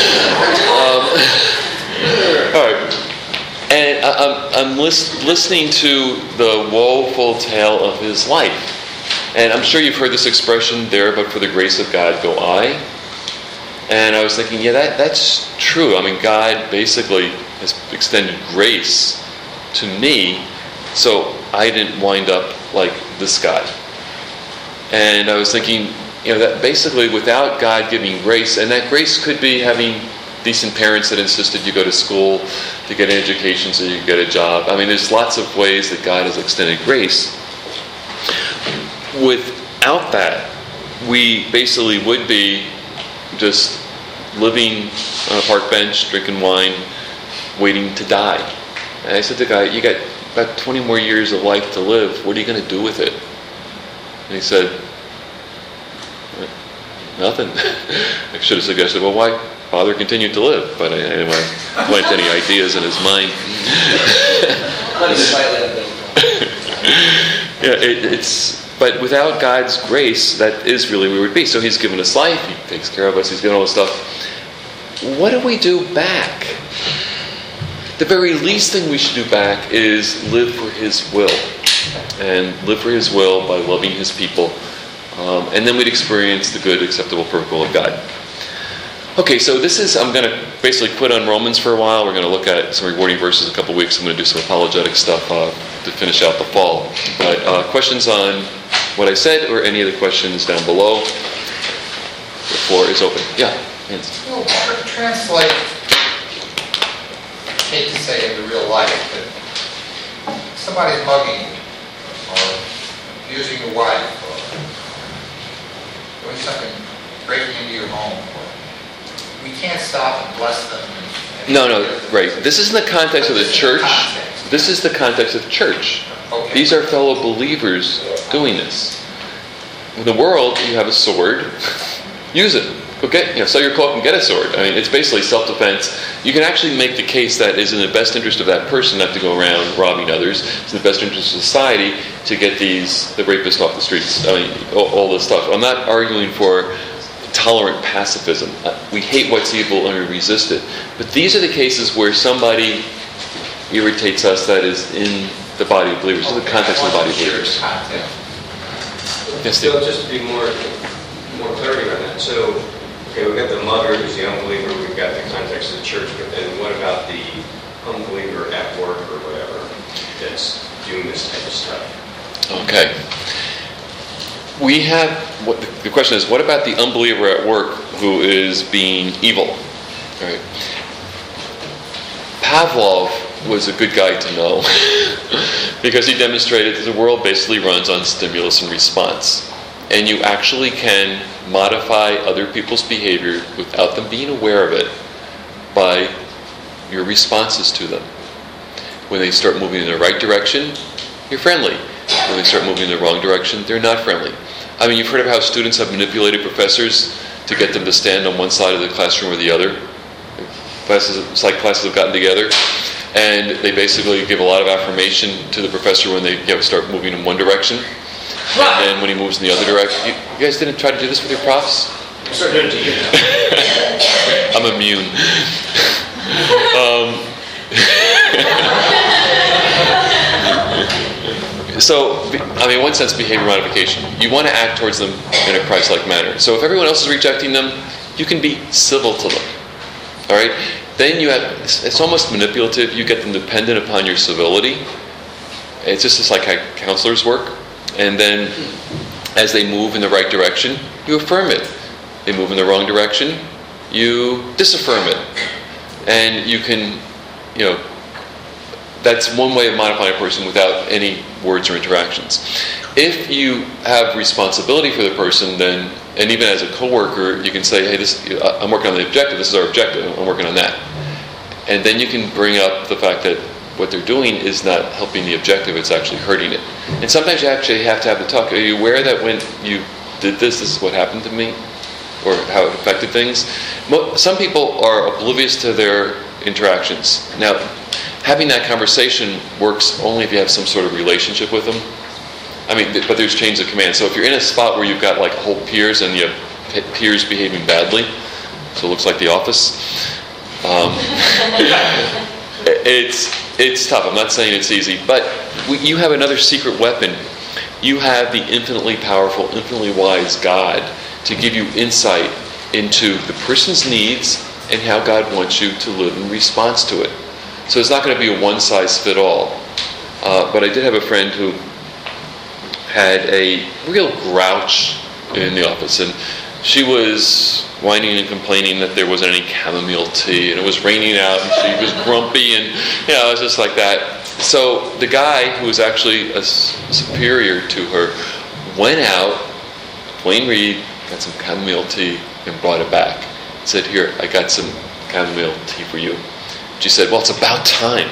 All right. And I'm listening to the woeful tale of his life. And I'm sure you've heard this expression, there but for the grace of God go I. And I was thinking, yeah, that's true. I mean, God basically has extended grace to me, so I didn't wind up like this guy. And I was thinking, that basically without God giving grace, and that grace could be having decent parents that insisted you go to school to get an education so you can get a job. I mean, there's lots of ways that God has extended grace. Without that, we basically would be just living on a park bench, drinking wine, waiting to die. And I said to the guy, you got about 20 more years of life to live. What are you going to do with it? And he said, nothing. I should have suggested, well, why bother continue to live? But I didn't want to plant any ideas in his mind. But without God's grace, that is really where we would be. So He's given us life, He takes care of us, He's given all this stuff. What do we do back? The very least thing we should do back is live for His will. And live for His will by loving His people. And then we'd experience the good, acceptable, perfect will of God. Okay, so I'm going to basically quit on Romans for a while. We're going to look at some rewarding verses in a couple of weeks. I'm going to do some apologetic stuff to finish out the fall. But questions on what I said or any of the questions down below? The floor is open. Yeah, hands. Well, translate, I hate to say it in real life, but somebody's mugging you or abusing your wife or doing something, breaking into your home. We can't stop and bless them. No, right. This is in the context of the church. This is the context of church. Okay. These are fellow believers doing this. In the world, you have a sword. Use it. Go sell your cloak and get a sword. I mean, it's basically self-defense. You can actually make the case that is in the best interest of that person not to go around robbing others. It's in the best interest of society to get the rapists off the streets. I mean, all this stuff. I'm not arguing for tolerant pacifism. We hate what's evil and we resist it. But these are the cases where somebody irritates us that is in the body of believers, in the context of the body of believers. Yes, Steve? So just to be more clarity on that. So, okay, we've got the mugger who's the unbeliever, we've got the context of the church, but then what about the unbeliever at work or whatever that's doing this type of stuff? Okay. We have, the question is, what about the unbeliever at work who is being evil? All right. Pavlov was a good guy to know because he demonstrated that the world basically runs on stimulus and response. And you actually can modify other people's behavior without them being aware of it by your responses to them. When they start moving in the right direction, you're friendly. When they start moving in the wrong direction, they're not friendly. I mean, you've heard of how students have manipulated professors to get them to stand on one side of the classroom or the other. Psych classes have gotten together, and they basically give a lot of affirmation to the professor when they start moving in one direction. And then when he moves in the other direction. You guys didn't try to do this with your profs? I'm starting to do it now. I'm immune. So, I mean, in one sense, behavior modification. You want to act towards them in a Christ-like manner. So if everyone else is rejecting them, you can be civil to them. All right? Then you have, it's almost manipulative. You get them dependent upon your civility. It's just like how counselors work. And then as they move in the right direction, you affirm it. They move in the wrong direction, you disaffirm it. And you can, that's one way of modifying a person without any words or interactions. If you have responsibility for the person, then, and even as a coworker, you can say, hey, I'm working on the objective, this is our objective, I'm working on that. And then you can bring up the fact that what they're doing is not helping the objective, it's actually hurting it. And sometimes you actually have to have the talk. Are you aware that when you did this is what happened to me? Or how it affected things? Some people are oblivious to their interactions. Now, having that conversation works only if you have some sort of relationship with them. I mean, but there's chains of command. So if you're in a spot where you've got like whole peers and you have peers behaving badly, so it looks like The Office, it's tough. I'm not saying it's easy, but you have another secret weapon. You have the infinitely powerful, infinitely wise God to give you insight into the person's needs and how God wants you to live in response to it. So it's not going to be a one-size-fit-all. But I did have a friend who had a real grouch in the office, and she was whining and complaining that there wasn't any chamomile tea, and it was raining out, and she was grumpy, and it was just like that. So the guy, who was actually a superior to her, went out, Dwayne Reed, got some chamomile tea, and brought it back. Said, here, I got some chamomile tea for you. She said, well, it's about time.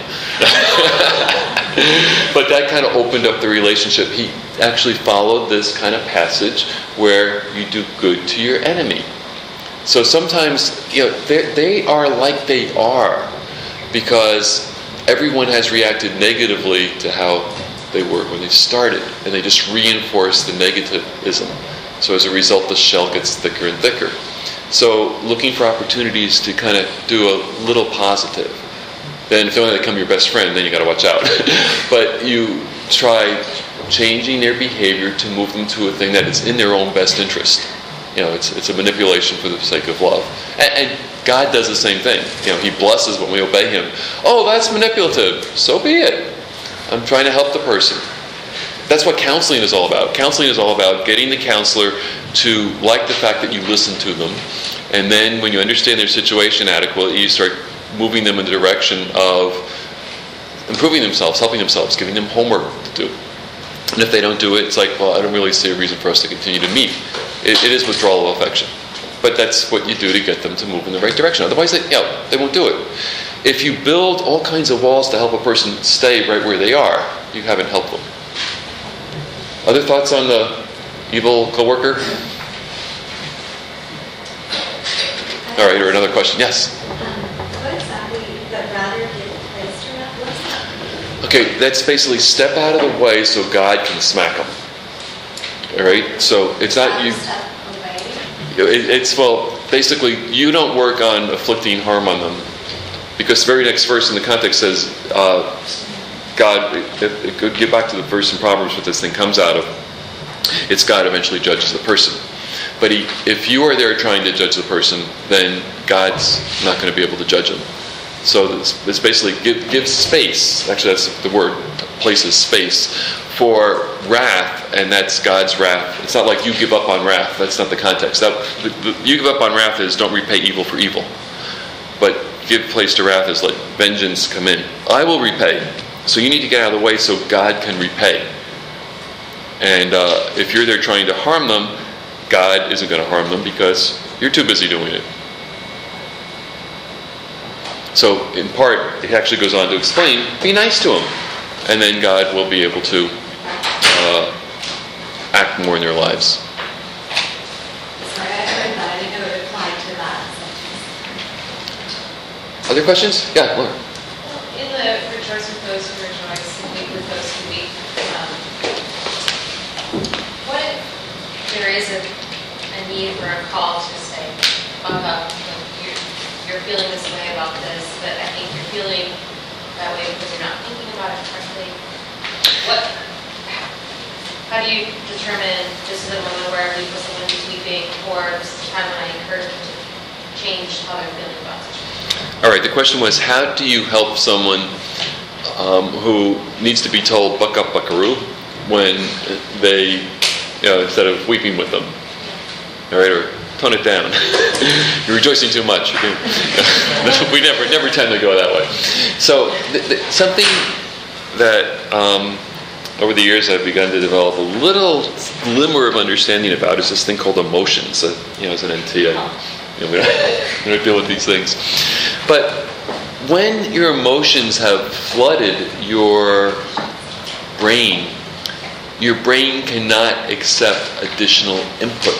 But that kind of opened up the relationship. He actually followed this kind of passage where you do good to your enemy. So sometimes, they are like they are because everyone has reacted negatively to how they were when they started, and they just reinforce the negativism. So as a result, the shell gets thicker and thicker. So looking for opportunities to kind of do a little positive. Then if they want to become your best friend, then you got to watch out. But you try changing their behavior to move them to a thing that is in their own best interest. It's a manipulation for the sake of love. And God does the same thing. He blesses when we obey Him. Oh, that's manipulative. So be it. I'm trying to help the person. That's what counseling is all about. Counseling is all about getting the counselor to like the fact that you listen to them. And then when you understand their situation adequately, you start moving them in the direction of improving themselves, helping themselves, giving them homework to do. And if they don't do it, it's like, well, I don't really see a reason for us to continue to meet. It is withdrawal of affection. But that's what you do to get them to move in the right direction. Otherwise, they won't do it. If you build all kinds of walls to help a person stay right where they are, you haven't helped them. Other thoughts on the evil coworker? All right, or another question. Yes? What exactly, that rather give place to that? What's that? Okay, that's basically step out of the way so God can smack them. All right, so it's not you. Step away. It's, well, basically, you don't work on afflicting harm on them. Because the very next verse in the context says, God, get back to the verse in Proverbs what this thing comes out of. It's God eventually judges the person. But if you are there trying to judge the person, then God's not going to be able to judge them. So it's basically give space. Actually, that's the word. Places space for wrath, and that's God's wrath. It's not like you give up on wrath. That's not the context. You give up on wrath is don't repay evil for evil. But give place to wrath is let vengeance come in. I will repay. So you need to get out of the way so God can repay. And if you're there trying to harm them, God isn't going to harm them because you're too busy doing it. So in part, it actually goes on to explain, be nice to them. And then God will be able to act more in their lives. Other questions? Yeah, Laura. In the rejoice with those who rejoice and weep with those who weep, what if there is a need or a call to say, buck up, you're feeling this way about this, but I think you're feeling that way because you're not thinking about it correctly. How do you determine this is a moment where I weep with someone who's weeping, or this is a time when I encourage them to change how they're feeling about it? All right, the question was, how do you help someone who needs to be told, buck up, buckaroo, when they, instead of weeping with them? All right, or tone it down. You're rejoicing too much. We never tend to go that way. So something that over the years I've begun to develop a little glimmer of understanding about is this thing called emotions. As an NT, we don't deal with these things. But when your emotions have flooded your brain cannot accept additional input.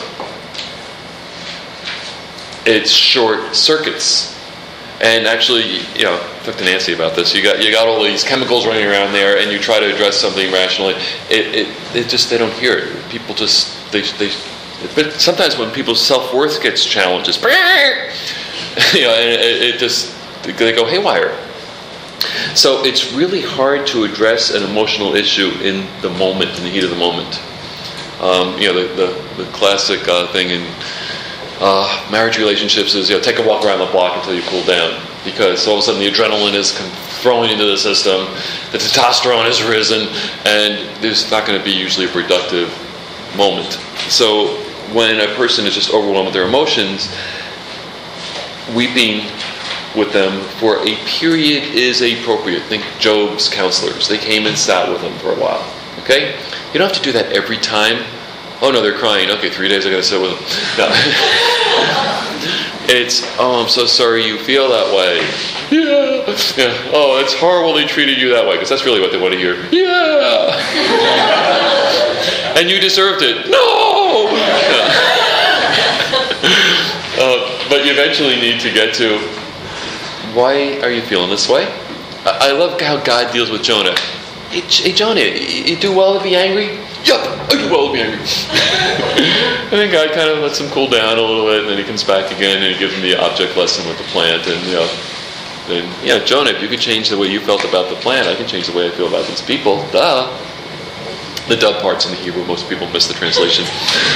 It short circuits. And actually, talk to Nancy about this. You got all these chemicals running around there, and you try to address something rationally. They don't hear it. People just but sometimes when people's self-worth gets challenged, it's they go haywire. So it's really hard to address an emotional issue in the moment, in the heat of the moment. The classic thing in marriage relationships is take a walk around the block until you cool down, because all of a sudden the adrenaline is throwing into the system, the testosterone has risen, and there's not going to be usually a productive moment. So when a person is just overwhelmed with their emotions, weeping with them for a period is appropriate. Think Job's counselors. They came and sat with him for a while. Okay? You don't have to do that every time. Oh no, they're crying. Okay, 3 days I gotta sit with them. No. It's, I'm so sorry you feel that way. Yeah. Oh, it's horrible they treated you that way, because that's really what they want to hear. Yeah. And you deserved it. No. But you eventually need to get to, why are you feeling this way? I love how God deals with Jonah. Hey Jonah, you do well to be angry? Yup, I do well to be angry. And then God kind of lets him cool down a little bit, and then he comes back again and he gives him the object lesson with the plant. And then Jonah, if you could change the way you felt about the plant, I can change the way I feel about these people. Duh. The duh part's in the Hebrew. Most people miss the translation.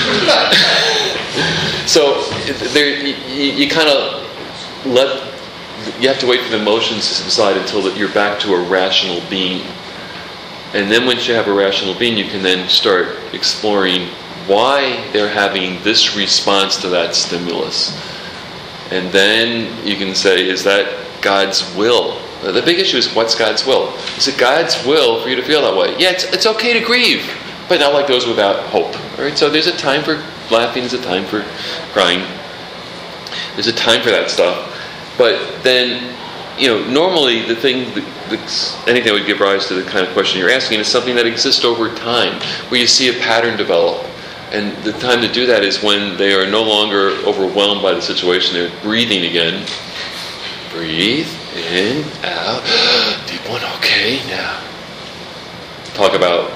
So you kind of you have to wait for the emotions to subside until you're back to a rational being. And then once you have a rational being, you can then start exploring why they're having this response to that stimulus. And then you can say, is that God's will? The big issue is, what's God's will? Is it God's will for you to feel that way? Yeah, it's okay to grieve, but not like those without hope. All right, so there's a time for laughing, there's a time for crying. There's a time for that stuff. But then, normally the thing, anything that would give rise to the kind of question you're asking is something that exists over time, where you see a pattern develop. And the time to do that is when they are no longer overwhelmed by the situation. They're breathing again. Breathe in, out. Deep one, okay, now. Talk about,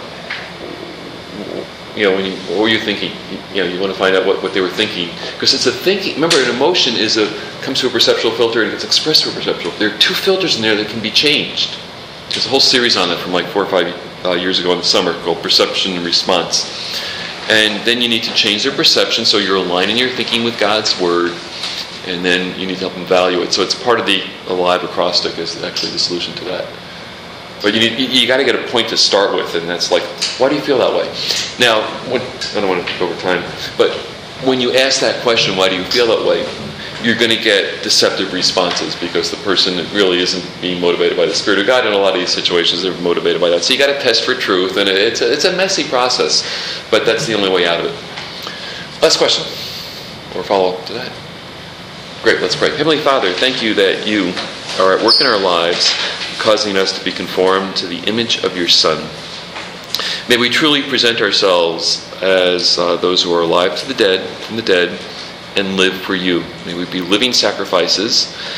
what were you thinking? You want to find out what they were thinking. Because it's a thinking, remember, an emotion comes to a perceptual filter and gets expressed through a perceptual. There are two filters in there that can be changed. There's a whole series on that from like 4 or 5 years ago in the summer called Perception and Response. And then you need to change their perception so you're aligning your thinking with God's Word, and then you need to help them value it. So it's part of the Alive acrostic is actually the solution to that. But you got to get a point to start with, and that's like, why do you feel that way? Now, I don't want to go over time, but when you ask that question, why do you feel that way, you're going to get deceptive responses, because the person really isn't being motivated by the Spirit of God. In a lot of these situations, they're motivated by that. So you got to test for truth, and it's a messy process, but that's the only way out of it. Last question, or follow-up to that. Great, let's pray. Heavenly Father, thank you that you are at work in our lives, causing us to be conformed to the image of your Son. May we truly present ourselves as those who are alive from the dead, and live for you. May we be living sacrifices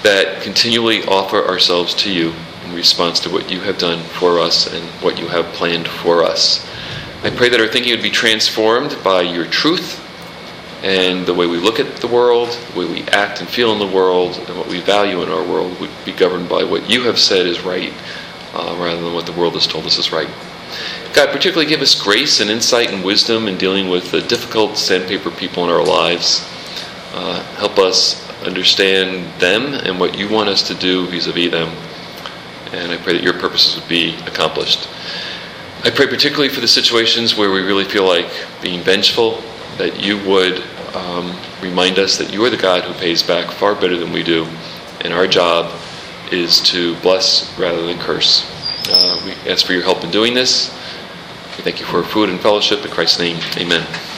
that continually offer ourselves to you in response to what you have done for us and what you have planned for us. I pray that our thinking would be transformed by your truth, and the way we look at the world, the way we act and feel in the world, and what we value in our world would be governed by what you have said is right, rather than what the world has told us is right. God, particularly give us grace and insight and wisdom in dealing with the difficult sandpaper people in our lives. Help us understand them and what you want us to do vis-a-vis them. And I pray that your purposes would be accomplished. I pray particularly for the situations where we really feel like being vengeful, that you would remind us that you are the God who pays back far better than we do, and our job is to bless rather than curse. We ask for your help in doing this. We thank you for food and fellowship. In Christ's name, amen.